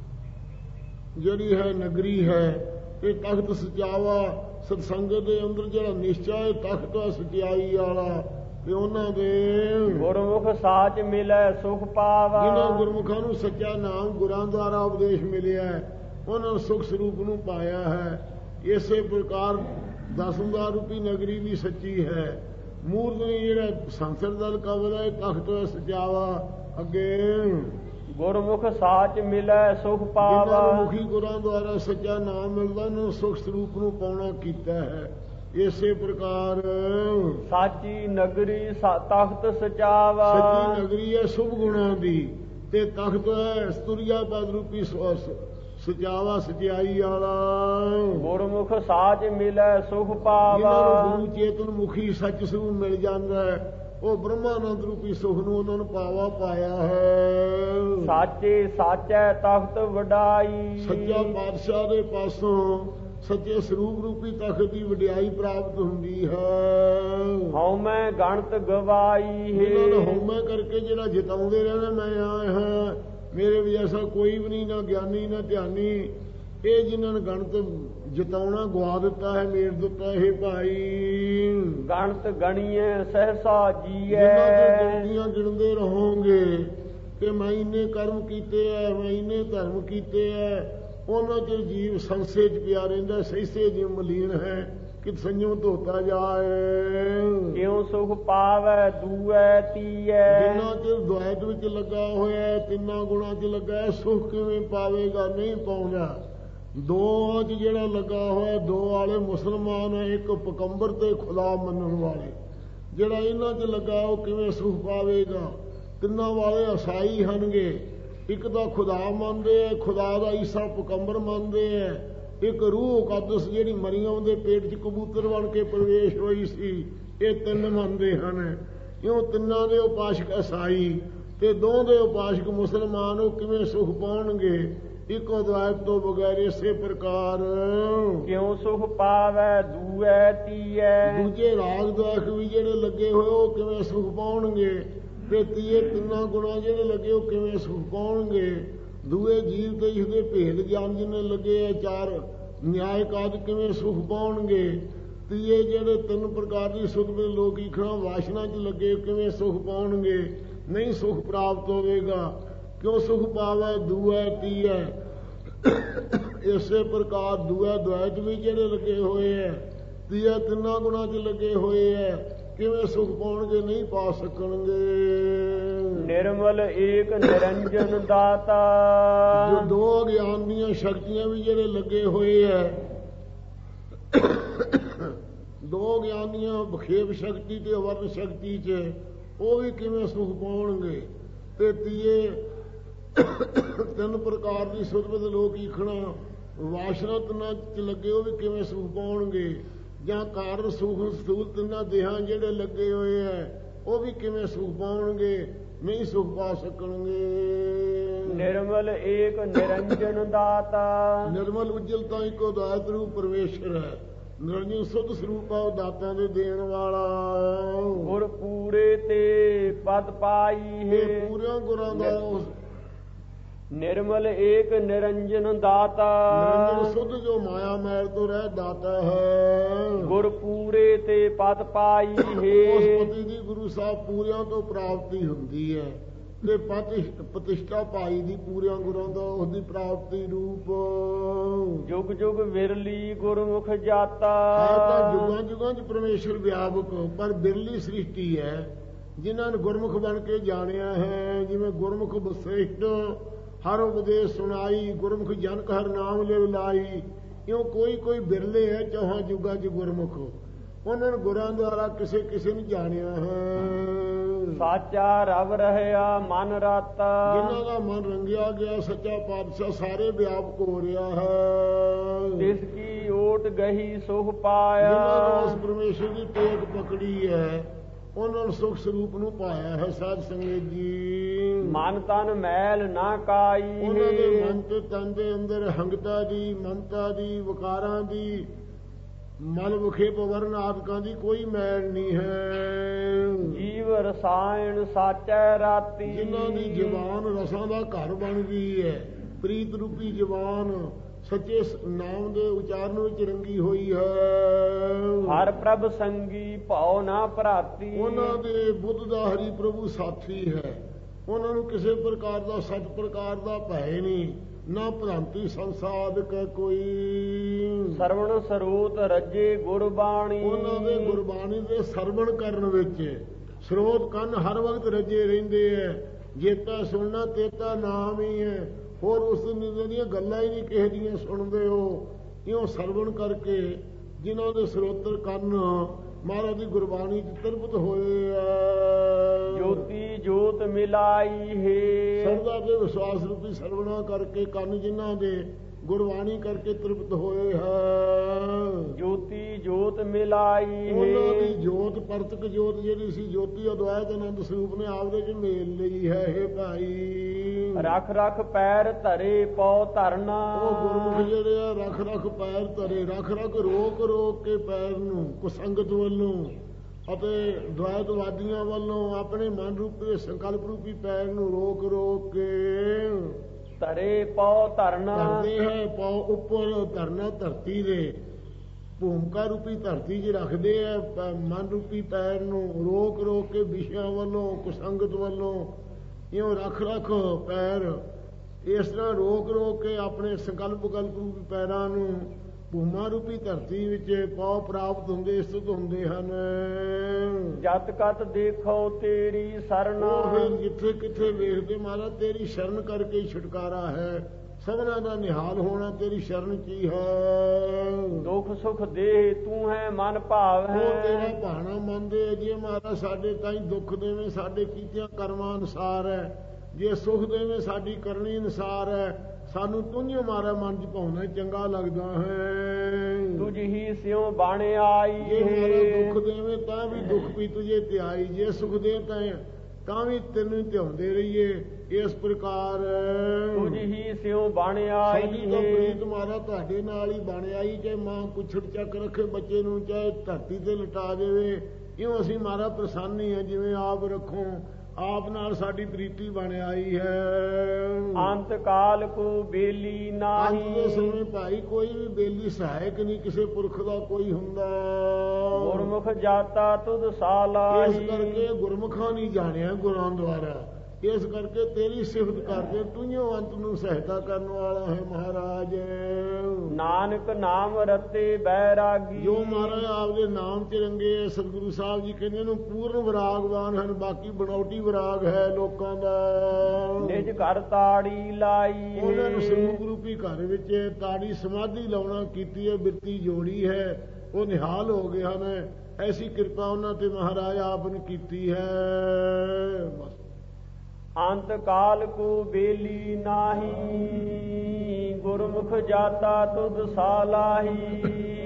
ਜਿਹੜੀ ਹੈ ਨਗਰੀ ਹੈ, ਇਹ ਤਖਤ ਸਚਾਵਾ। ਸਤਸੰਗਤ ਦੇ ਅੰਦਰ ਜਿਹੜਾ ਨਿਸ਼ਚਾ ਹੈ ਤਖਤ ਹੈ ਸਚਾਈ ਵਾਲਾ, ਤੇ ਉਹਨਾਂ ਦੇ ਗੁਰਮੁਖ ਸਾਚ ਮਿਲੈ ਸੁਖ ਪਾਵਾ। ਜਿਨ੍ਹਾਂ ਗੁਰਮੁਖਾਂ ਨੂੰ ਸੱਚਾ ਨਾਮ ਗੁਰਾਂ ਦੁਆਰਾ ਉਪਦੇਸ਼ ਮਿਲਿਆ, ਉਹਨਾਂ ਨੂੰ ਸੁਖ ਸਰੂਪ ਨੂੰ ਪਾਇਆ ਹੈ। ਇਸੇ ਪ੍ਰਕਾਰ ਦਸਮਦਾਰ ਰੂਪੀ ਨਗਰੀ ਵੀ ਸੱਚੀ ਹੈ। ਮੂਰਤ ਨੇ ਜਿਹੜਾ ਸੰਸਰ ਦਲ ਕਬਰ ਹੈ ਤਖਤ ਸਜਾਵਾ। ਅੱਗੇ ਗੁਰਮੁਖ ਸਾਚ ਮਿਲੈ ਸੁਖ ਪਾਵਾ, ਮੁਖੀ ਗੁਰਾਂ ਦੁਆਰਾ ਸੱਚਾ ਨਾਮ ਮਿਲਦਾ, ਉਹਨੂੰ ਸੁਖ ਸਰੂਪ ਨੂੰ ਪਾਉਣਾ ਕੀਤਾ ਹੈ। ਇਸੇ ਪ੍ਰਕਾਰ ਸਾਚੀ ਨਗਰੀ ਤਖਤ ਸਜਾਵਾ, ਸੱਚੀ ਨਗਰੀ ਹੈ ਸ਼ੁਭ ਗੁਣਾਂ ਦੀ, ਤੇ ਤਖਤ ਹੈ ਸਤੁਰਿਆ ਪਦ ਰੂਪੀ ਸਜਾਵਾ ਸਚਾਈ ਵਾਲਾ। ਗੁਰਮੁਖ ਸਾਚ ਮਿਲੈ ਸੁਖ ਪਾਵਾ, ਜਿਹਨਾਂ ਨੂੰ ਗੁਰੂ ਚੇਤਨ ਮੁਖੀ ਸੱਚ ਸਰੂਪ ਮਿਲ ਜਾਂਦਾ ਹੈ, ਉਹ ਬ੍ਰਹਮਾਨੰਦ ਰੂਪੀ ਸੁਖ ਨੂੰ ਉਹਨਾਂ ਨੂੰ ਪਾਵਾ ਪਾਇਆ ਹੈ। ਸਾਚੇ ਸਾਚੈ ਤਖਤ ਵਡਾਈ, ਸੱਚਾ ਪਾਤਸ਼ਾਹ ਦੇ ਪਾਸੋਂ ਸੱਚੇ ਸਰੂਪ ਰੂਪੀ ਤਖਤ ਦੀ ਵਡਿਆਈ ਪ੍ਰਾਪਤ ਹੁੰਦੀ ਹੈ। ਹਉਮੈ ਗਣਤ ਗਵਾਈ ਹੈ, ਇਹਨਾਂ ਨੂੰ ਹਉਮੈ ਕਰਕੇ ਜਿਹੜਾ ਜਿਤਾਉਂਦੇ ਰਹਿੰਦੇ ਮੈਂ ਆਇਆ ਹਾਂ, ਮੇਰੇ ਵੀ ਐਸਾ ਕੋਈ ਵੀ ਨਹੀਂ, ਨਾ ਗਿਆਨੀ ਨਾ ਧਿਆਨੀ। ਇਹ ਜਿਨ੍ਹਾਂ ਨੇ ਗਣਤ ਜਿਤਾਉਣਾ ਗਵਾ ਦਿੱਤਾ ਹੈ, ਮੇਰ ਦਿੱਤਾ ਹੈ ਭਾਈ। ਗਣਤ ਗਣੀਏ ਸਹਸਾ ਜੀਐ, ਜਿੰਨੀਆਂ ਗਿਣਦੇ ਰਹੋਗੇ ਕਿ ਮੈਂ ਇੰਨੇ ਕਰਮ ਕੀਤੇ ਐ, ਮੈਂ ਇੰਨੇ ਧਰਮ ਕੀਤੇ ਐ, ਉਹਨਾਂ ਚ ਜੀਵ ਸੰਸੇ ਚ ਪਿਆ ਰਹਿੰਦਾ, ਸਹਿਸੇ ਜਿਉ ਮਲੀਨ ਹੈ ਕਿ ਸੰਜਮ ਧੋਤਾ ਜਾਏ। ਕਿਉ ਸੁਖ ਪਾਵੈ ਦੂਐ ਤੀਐ, ਜਿੰਨਾ ਚਿਰ ਦੁਆਇਤ ਵਿੱਚ ਲੱਗਾ ਹੋਇਆ, ਤਿੰਨਾਂ ਗੁਣਾਂ ਚ ਲੱਗਾ, ਸੁਖ ਕਿਵੇਂ ਪਾਵੇਗਾ? ਨਹੀਂ ਪਾਉਂਦਾ। ਦੋ ਚ ਜਿਹੜਾ ਲੱਗਾ ਹੋਇਆ, ਦੋ ਵਾਲੇ ਮੁਸਲਮਾਨ ਹੈ, ਇੱਕ ਪਕੰਬਰ ਤੇ ਖੁਦਾ ਮੰਨਣ ਵਾਲੇ। ਜਿਹੜਾ ਇਹਨਾਂ ਚ ਲੱਗਾ ਉਹ ਕਿਵੇਂ ਸੁਖ ਪਾਵੇਗਾ? ਤਿੰਨਾਂ ਵਾਲੇ ਅਸਾਈ ਹਨਗੇ, ਇੱਕ ਤਾਂ ਖੁਦਾ ਮੰਨਦੇ ਆ, ਖੁਦਾ ਦਾ ਈਸਾ ਪਕੰਬਰ ਮੰਨਦੇ ਆ, ਇੱਕ ਰੂਹ ਕਦਸ ਜਿਹੜੀ ਮਰੀਮ ਦੇ ਪੇਟ 'ਚ ਕਬੂਤਰ ਬਣ ਕੇ ਪ੍ਰਵੇਸ਼ ਹੋਈ ਸੀ, ਇਹ ਤਿੰਨ ਮੰਨਦੇ ਹਨ। ਇਉਂ ਤਿੰਨਾਂ ਦੇ ਉਪਾਸ਼ਕ ਅਸਾਈ ਤੇ ਦੋ ਦੇ ਉਪਾਸ਼ਕ ਮੁਸਲਮਾਨ, ਉਹ ਕਿਵੇਂ ਸੁਖ ਪਾਉਣਗੇ ਇੱਕੋ ਦੁਆਇਤ ਤੋਂ ਬਗੈਰ? ਇਸੇ ਪ੍ਰਕਾਰ ਕਿਉਂ ਸੁਖ ਪਾਵੈ ਦੂਐ ਤੀਐ, ਦੂਜੇ ਰਾਗ ਦੁਆਇਕ ਵੀ ਜਿਹੜੇ ਲੱਗੇ ਹੋਏ ਉਹ ਕਿਵੇਂ ਸੁਖ ਪਾਉਣਗੇ? ਤੇ ਤੀਏ ਤਿੰਨਾਂ ਗੁਣਾ ਜਿਹੜੇ ਲੱਗੇ ਉਹ ਕਿਵੇਂ ਸੁਖ ਪਾਉਣਗੇ। ਦੂਏ ਜੀਵ ਤੇ ਇਸਦੇ ਭੇਦ ਗਿਆਨ ਜਿੰਨੇ ਲੱਗੇ ਆ ਚਾਰ ਨਿਆਇ ਕਾਜ ਕਿਵੇਂ ਸੁਖ ਪਾਉਣਗੇ। ਤੀਏ ਜਿਹੜੇ ਤਿੰਨ ਪ੍ਰਕਾਰ ਦੀ ਸੁਧ ਵਿੱਚ ਲੋਕ ਈਖਣਾ ਵਾਸ਼ਨਾ 'ਚ ਲੱਗੇ ਕਿਵੇਂ ਸੁਖ ਪਾਉਣਗੇ। ਨਹੀਂ ਸੁਖ ਪ੍ਰਾਪਤ ਹੋਵੇਗਾ। ਕਿਉਂ ਸੁਖ ਪਾਵੇ ਦੂਆ ਤੀਆ। ਇਸੇ ਪ੍ਰਕਾਰ ਦੂਆ ਦੁਆਇਤ ਵੀ ਜਿਹੜੇ ਲੱਗੇ ਹੋਏ ਹੈ ਤੀਆ ਤਿੰਨਾਂ ਗੁਣਾ 'ਚ ਲੱਗੇ ਹੋਏ ਹੈ ਕਿਵੇਂ ਸੁਖ ਪਾਉਣਗੇ। ਨਹੀਂ ਪਾ ਸਕਣਗੇ। ਨਿਰਮਲ ਏਕ ਨਿਰੰਜਨ ਦਾਤਾ। ਜੋ ਦੋ ਗਿਆਨ ਦੀਆਂ ਸ਼ਕਤੀਆਂ ਵੀ ਜਿਹੜੇ ਲੱਗੇ ਹੋਏ ਹੈ ਦੋ ਗਿਆਨੀਆਂ ਬਖੇਪ ਸ਼ਕਤੀ ਤੇ ਅਵਰਨ ਸ਼ਕਤੀ 'ਚ ਉਹ ਵੀ ਕਿਵੇਂ ਸੁਖ ਪਾਉਣਗੇ। ਤੇ ਤੀਏ ਤਿੰਨ ਪ੍ਰਕਾਰ ਦੀ ਸੁਰਬਤ ਲੋਕ ਈਖਣਾ ਵਾਸ਼ਨਾ ਤਿੰਨਾਂ 'ਚ ਲੱਗੇ ਉਹ ਵੀ ਕਿਵੇਂ ਸੁਖ ਪਾਉਣਗੇ। ਜਾਂ ਕਾਰਨ ਸੁਖ ਸਥੂਲ ਤਿੰਨਾਂ ਦੇਹਾਂ ਜਿਹੜੇ ਲੱਗੇ ਹੋਏ ਹੈ ਉਹ ਵੀ ਕਿਵੇਂ ਸੁਖ ਪਾਉਣਗੇ। ਨਹੀਂ ਸੁਖ ਪਾ ਸਕਣਗੇ। ਨਿਰਮਲ ਏਕ ਨਿਰੰਜਨ ਦਾਤਾ। ਨਿਰਮਲ ਉਜਲ ਤਾਂ ਇੱਕੋ ਦਾਤ ਰੂਪ ਪਰਮੇਸ਼ਰ ਹੈ। ਨਿਰੰਜਨ ਸੁਧ ਸਰੂਪ ਆ ਉਹ ਦਾਤਾਂ ਦੇ ਦੇਣ ਵਾਲਾ। ਗੁਰ ਪੂਰੇ ਤੇ ਪਦ ਪਾਈ ਹੈ। ਪੂਰਿਆਂ ਗੁਰਾਂ ਦਾ ਨਿਰਮਲ ਏਕ ਨਿਰੰਜਨ ਦਾਤਾ। ਨਿਰੰਜਨ ਸੁਧ ਜੋ ਮਾਇਆ ਮੈਲ ਤੋਂ ਰਹਿ ਦਾਤਾ ਹੈ। ਗੁਰ ਪੂਰੇ ਤੇ ਪਦ ਪਾਈ ਹੈ। ਉਸ ਪਤੀ ਦੀ ਗੁਰੂ ਸਾਹਿਬ ਪੂਰਿਆਂ ਤੋਂ ਪ੍ਰਾਪਤੀ ਹੁੰਦੀ ਹੈ ਤੇ ਪ੍ਰਤਿਸ਼ਠਾ ਪਾਈ ਦੀ ਪੂਰਿਆਂ ਗੁਰਾਂ ਦਾ ਉਸਦੀ ਪ੍ਰਾਪਤੀ ਰੂਪ। ਜੁਗ ਜੁਗ ਵਿਰਲੀ ਗੁਰਮੁਖ ਜਾਤਾ। ਹੈ ਤਾਂ ਜੁਗਾਂ ਜੁਗਾਂ 'ਚ ਪਰਮੇਸ਼ਰ ਵਿਆਪਕ ਪਰ ਬਿਰਲੀ ਸ੍ਰਿਸ਼ਟੀ ਹੈ ਜਿਨ੍ਹਾਂ ਨੇ ਗੁਰਮੁਖ ਬਣ ਕੇ ਜਾਣਿਆ ਹੈ। ਜਿਵੇਂ ਗੁਰਮੁਖ ਬਸੇਸ਼ਟ ਹਰ ਉਪਦੇਸ਼ ਸੁਣਾਈ ਗੁਰਮੁਖ ਜਨਕ ਹਰ ਨਾਮ ਲਿਵ ਲਾਈ। ਇਉਂ ਕੋਈ ਕੋਈ ਬਿਰਲੇ ਹੈ ਚੌਹਾਂ ਜੁਗਾਂ 'ਚ ਗੁਰਮੁਖ ਉਹਨਾਂ ਨੇ ਗੁਰਾਂ ਦੁਆਰਾ ਕਿਸੇ ਕਿਸੇ ਨੂੰ ਜਾਣਿਆ ਹੈ। ਸਾਚਾ ਰਵ ਰਹਿਆ ਮਨ ਰਾਤਾ। ਜਿਨ੍ਹਾਂ ਦਾ ਮਨ ਰੰਗਿਆ ਗਿਆ ਸੱਚਾ ਪਾਤਸ਼ਾਹ ਸਾਰੇ ਵਿਆਪਕ ਹੋ ਰਿਹਾ ਹੈ। ਤਿਸ ਕੀ ਓਟ ਗਹੀ ਸੁਖ ਪਾਇਆ। ਜਿਨ੍ਹਾਂ ਨੇ ਉਸ ਪਰਮੇਸ਼ਰ ਦੀ ਟੇਕ ਪਕੜੀ ਹੈ ਉਹਨਾਂ ਨੂੰ ਸੁਖ ਸਰੂਪ ਨੂੰ ਪਾਇਆ ਹੈ। ਸਾਧ ਸੰਗਤ ਜੀ ਮਨ ਤਨ ਮੈਲ ਨਾ ਕਾਈ। ਉਹਨਾਂ ਦੇ ਮਨ ਤੇ ਤਨ ਦੇ ਅੰਦਰ ਹੰਗਤਾ ਦੀ ਮਮਤਾ ਦੀ ਵਿਕਾਰਾਂ ਦੀ ਮਲ ਵਿਖੇਪ ਵਰਨ ਆਦਿਕਾਂ ਦੀ ਕੋਈ ਮੈਲ ਨਹੀਂ ਹੈ। ਜੀਵ ਰਸਾਇਣ ਸਾਚੈ ਰਾਤੀ। ਜਿਨ੍ਹਾਂ ਦੀ ਜ਼ਬਾਨ ਰਸਾਂ ਦਾ ਘਰ ਬਣ ਗਈ ਹੈ। ਪ੍ਰੀਤ ਰੂਪੀ ਜ਼ਬਾਨ ਸੱਚੇ ਨਾਮ ਦੇ ਉਚਾਰਨ ਵਿੱਚ ਰੰਗੀ ਹੋਈ ਹੈ। ਹਰ ਪ੍ਰਭ ਸੰਗੀ ਭਾਉ ਨਾ ਭਰਾਤੀ। ਉਹਨਾਂ ਦੇ ਬੁੱਧ ਦਾ ਹਰੀ ਪ੍ਰਭੂ ਸਾਥੀ ਹੈ। ਉਹਨਾਂ ਨੂੰ ਕਿਸੇ ਪ੍ਰਕਾਰ ਦਾ ਸਤ ਪ੍ਰਕਾਰ ਦਾ ਭੈ ਨਹੀਂ ਨਾ ਭ੍ਰਾਂਤੀ ਸੰਸਾਦਕ ਕੋਈ। ਸਰਵਣ ਸਰੂਤ ਰੱਜੇ ਗੁਰਬਾਣੀ। ਉਹਨਾਂ ਦੇ ਗੁਰਬਾਣੀ ਦੇ ਸਰਵਣ ਕਰਨ ਵਿੱਚ ਸਰੋਤ ਕੰਨ ਹਰ ਵਕਤ ਰੱਜੇ ਰਹਿੰਦੇ ਹੈ। ਜੇਤਾ ਸੁਣਨਾ ਤੇਤਾ ਨਾਮ ਹੀ ਹੈ। ਹੋਰ ਉਸ ਦੀਆਂ ਗੱਲਾਂ ਹੀ ਨਹੀਂ ਕਿਸੇ ਦੀਆਂ ਸੁਣਦੇ ਹੋ। ਇਉਂ ਸਰਵਣ ਕਰਕੇ ਜਿਨ੍ਹਾਂ ਦੇ ਸਰੋਤਰ ਕੰਨ ਮਹਾਰਾਜ ਦੀ ਗੁਰਬਾਣੀ 'ਚ ਤਰਬਤ ਹੋਏ ਆ। ਜੋਤੀ ਜੋਤ ਮਿਲਾਈ ਹੈ। ਸਰਦਾ ਤੇ ਵਿਸ਼ਵਾਸ ਰੂਪੀ ਸਰਵਣਾ ਕਰਕੇ ਕੰਨ ਜਿਨ੍ਹਾਂ ਦੇ ਗੁਰਬਾਣੀ ਕਰਕੇ ਤ੍ਰਿਪਤ ਹੋਏ ਹੈ। ਜੋਤੀ ਜੋਤ ਮਿਲਾਈ ਹੈ। ਉਹਨਾਂ ਦੀ ਜੋਤ ਪਰਤਕ ਜੋਤ ਜਿਹੜੀ ਸੀ ਜੋਤੀ ਅਦਵੈਤ ਆਨੰਦ ਸਰੂਪ ਨੇ ਆਪਦੇ 'ਚ ਮੇਲ ਲਈ ਹੈ। ਇਹ ਭਾਈ ਰਖ ਰਖ ਪੈਰ ਧਰੇ ਪਉ ਧਰਨਾ। ਉਹ ਗੁਰਮੁਖ ਜਿਹੜੇ ਆ ਰਖ ਰਖ ਪੈਰ ਧਰੇ ਰਖ ਰਖ ਰੋਕ ਰੋਕ ਕੇ ਪੈਰ ਨੂੰ ਕੁਸੰਗਤ ਵੱਲੋਂ ਅਤੇ ਦਵੈਤਵਾਦੀਆਂ ਵੱਲੋਂ ਆਪਣੇ ਮਨ ਰੂਪੀ ਸੰਕਲਪ ਰੂਪੀ ਪੈਰ ਨੂੰ ਰੋਕ ਰੋਕ ਕੇ ਧਰੇ ਪਉ ਧਰਨਾ। ਧਰਦੇ ਹੈ ਪਉ ਉੱਪਰ ਧਰਨਾ ਧਰਤੀ ਦੇ ਭੂਮਿਕਾ ਰੂਪੀ ਧਰਤੀ 'ਚ ਰੱਖਦੇ ਆ ਮਨ ਰੂਪੀ ਪੈਰ ਨੂੰ ਰੋਕ ਰੋਕ ਕੇ ਵਿਸ਼ਿਆਂ ਵੱਲੋਂ ਕੁਸੰਗਤ ਵੱਲੋਂ ਇਉਂ ਰੱਖ ਰੱਖ ਪੈਰ ਇਸ ਤਰ੍ਹਾਂ ਰੋਕ ਰੋਕ ਕੇ ਆਪਣੇ ਸੰਕਲਪ ਵਿਕਲਪ ਰੂਪੀ ਪੈਰਾਂ ਨੂੰ ਭੂਮਾ ਰੂਪੀ ਧਰਤੀ ਵਿੱਚ ਪਉ ਪ੍ਰਾਪਤ ਹੁੰਦੇ ਸਥਿਤ ਹੁੰਦੇ ਹਨ। ਜਤ ਕਤ ਦੇਖੋ ਤੇਰੀ ਸਰਨਾ। ਫਿਰ ਜਿੱਥੇ ਕਿੱਥੇ ਵੇਖਦੇ ਮਹਾਰਾਜ ਤੇਰੀ ਸ਼ਰਨ ਕਰਕੇ ਛੁਟਕਾਰਾ ਹੈ। ਸਭਨਾਂ ਦਾ ਨਿਹਾਲ ਹੋਣਾ ਤੇਰੀ ਸ਼ਰਨ ਕੀ ਹੈ। ਦੁੱਖ ਸੁਖ ਦੇਹ ਤੂੰ ਹੈ ਮਨ ਭਾਵ ਹੈ। ਉਹ ਤੇਰਾ ਭਾਣਾ ਮੰਨਦੇ ਜੇ ਮਹਾਰਾਜ ਸਾਡੇ ਤਾਈਂ ਦੁੱਖ ਦੇਵੇਂ ਸਾਡੇ ਕੀਤਿਆਂ ਕਰਮਾਂ ਅਨੁਸਾਰ ਹੈ। ਜੇ ਸੁਖ ਦੇਵੇਂ ਸਾਡੀ ਕਰਨੀ ਅਨੁਸਾਰ ਹੈ। ਸਾਨੂੰ ਤੁਝਿਓ ਮਾਰਾ ਮਨ 'ਚ ਪਾਉਣਾ ਚੰਗਾ ਲੱਗਦਾ ਹੈ। ਤੁਝ ਹੀ ਸਿਉ ਬਣ ਆਈ। ਜੇ ਮਾਰਾ ਦੁੱਖ ਦੇਵੇਂ ਤਾਂ ਵੀ ਦੁੱਖ ਵੀ ਤੁਝੇ ਧਿਆਈ। ਜੇ ਸੁਖ ਦੇ ਤਾਂ ਤਾਂ ਵੀ ਤੈਨੂੰ ਧਿਆਉਂਦੇ ਰਹੀਏ। ਇਸ ਪ੍ਰਕਾਰ ਤੁਝ ਹੀ ਸਿਉ ਬਣ ਆਈ। ਸਾਡੀ ਤਾਂ ਪ੍ਰੀਤ ਮਾਰਾ ਤੁਹਾਡੇ ਨਾਲ ਹੀ ਬਣ ਆਈ। ਚਾਹੇ ਮਾਂ ਕੁਛੜ ਚੱਕ ਰੱਖੇ ਬੱਚੇ ਨੂੰ ਚਾਹੇ ਧਰਤੀ ਤੇ ਲਟਾ ਦੇਵੇ ਇਉਂ ਅਸੀਂ ਮਾਰਾ ਪ੍ਰਸੰਨ ਹੀ ਹਾਂ। ਜਿਵੇਂ ਆਪ ਰੱਖੋ ਆਪ ਨਾਲ ਸਾਡੀ ਪ੍ਰੀਤੀ ਬਣ ਆਈ ਹੈ। ਅੰਤ ਕਾਲ ਕੋ ਬੇਲੀ ਅੰਤ ਨਾਹੀ, ਦੇ ਸਮੇਂ ਭਾਈ ਕੋਈ ਵੀ ਬੇਲੀ ਸਹਾਇਕ ਨਹੀਂ ਕਿਸੇ ਪੁਰਖ ਦਾ ਕੋਈ ਹੁੰਦਾ। ਗੁਰਮੁਖ ਜਾਤਾ ਤੁਧ ਇਸ ਸਾਲਾਹੀ, ਕਰਕੇ ਗੁਰਮੁਖਾਂ ਨਹੀਂ ਜਾਣਿਆ ਗੁਰਾਂ ਦੁਆਰਾ। ਇਸ ਕਰਕੇ ਤੇਰੀ ਸਿਫਤ ਕਰਦੇ ਤੂੰ ਅੰਤ ਨੂੰ ਸਹਾਇਤਾ ਕਰਨ ਵਾਲਾ ਹੈ ਮਹਾਰਾਜ। ਨਾਨਕ ਨਾਮ ਰਤੇ ਬੈਰਾਗੀ, ਜੋ ਮਹਾਰਾਜ ਆਪਦੇ ਨਾਮ ਚ ਰੰਗੇ ਸਤਿਗੁਰੂ ਸਾਹਿਬ ਜੀ ਕਹਿੰਦੇ ਨੂੰ ਪੂਰਨ ਵਿਰਾਗਵਾਨ ਹਨ। ਬਾਕੀ ਬਣਾਉਟੀ ਵਿਰਾਗ ਹੈ ਲੋਕਾਂ ਦਾ। ਨਿਜ ਘਰ ਤਾੜੀ ਲਾਈ, ਉਹਨਾਂ ਨੂੰ ਸਿਮੁਖ ਰੂਪੀ ਘਰ ਵਿੱਚ ਤਾੜੀ ਸਮਾਧੀ ਲਾਉਣਾ ਕੀਤੀ ਹੈ, ਬਿਰਤੀ ਜੋੜੀ ਹੈ, ਉਹ ਨਿਹਾਲ ਹੋ ਗਏ ਹਨ। ਐਸੀ ਕਿਰਪਾ ਉਹਨਾਂ ਤੇ ਮਹਾਰਾਜ ਆਪ ਨੇ ਕੀਤੀ ਹੈ। ਬਸ ਅੰਤ ਕਾਲ ਕੋ ਬੇਲੀ ਨਾਹੀ, ਗੁਰਮੁਖ ਜਾਤਾ ਤੁਧ ਸਾਲਾਹੀ।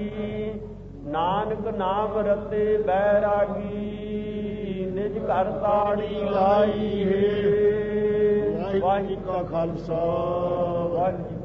ਨਾਨਕ ਨਾਮ ਰਤੇ ਬੈਰਾਗੀ, ਨਿਜ ਘਰ ਤਾੜੀ ਲਾਈ ਹੈ। ਵਾਹਿਗੁਰੂ ਜੀ ਕਾ ਖਾਲਸਾ, ਵਾਹਿਗੁਰੂ ਜੀ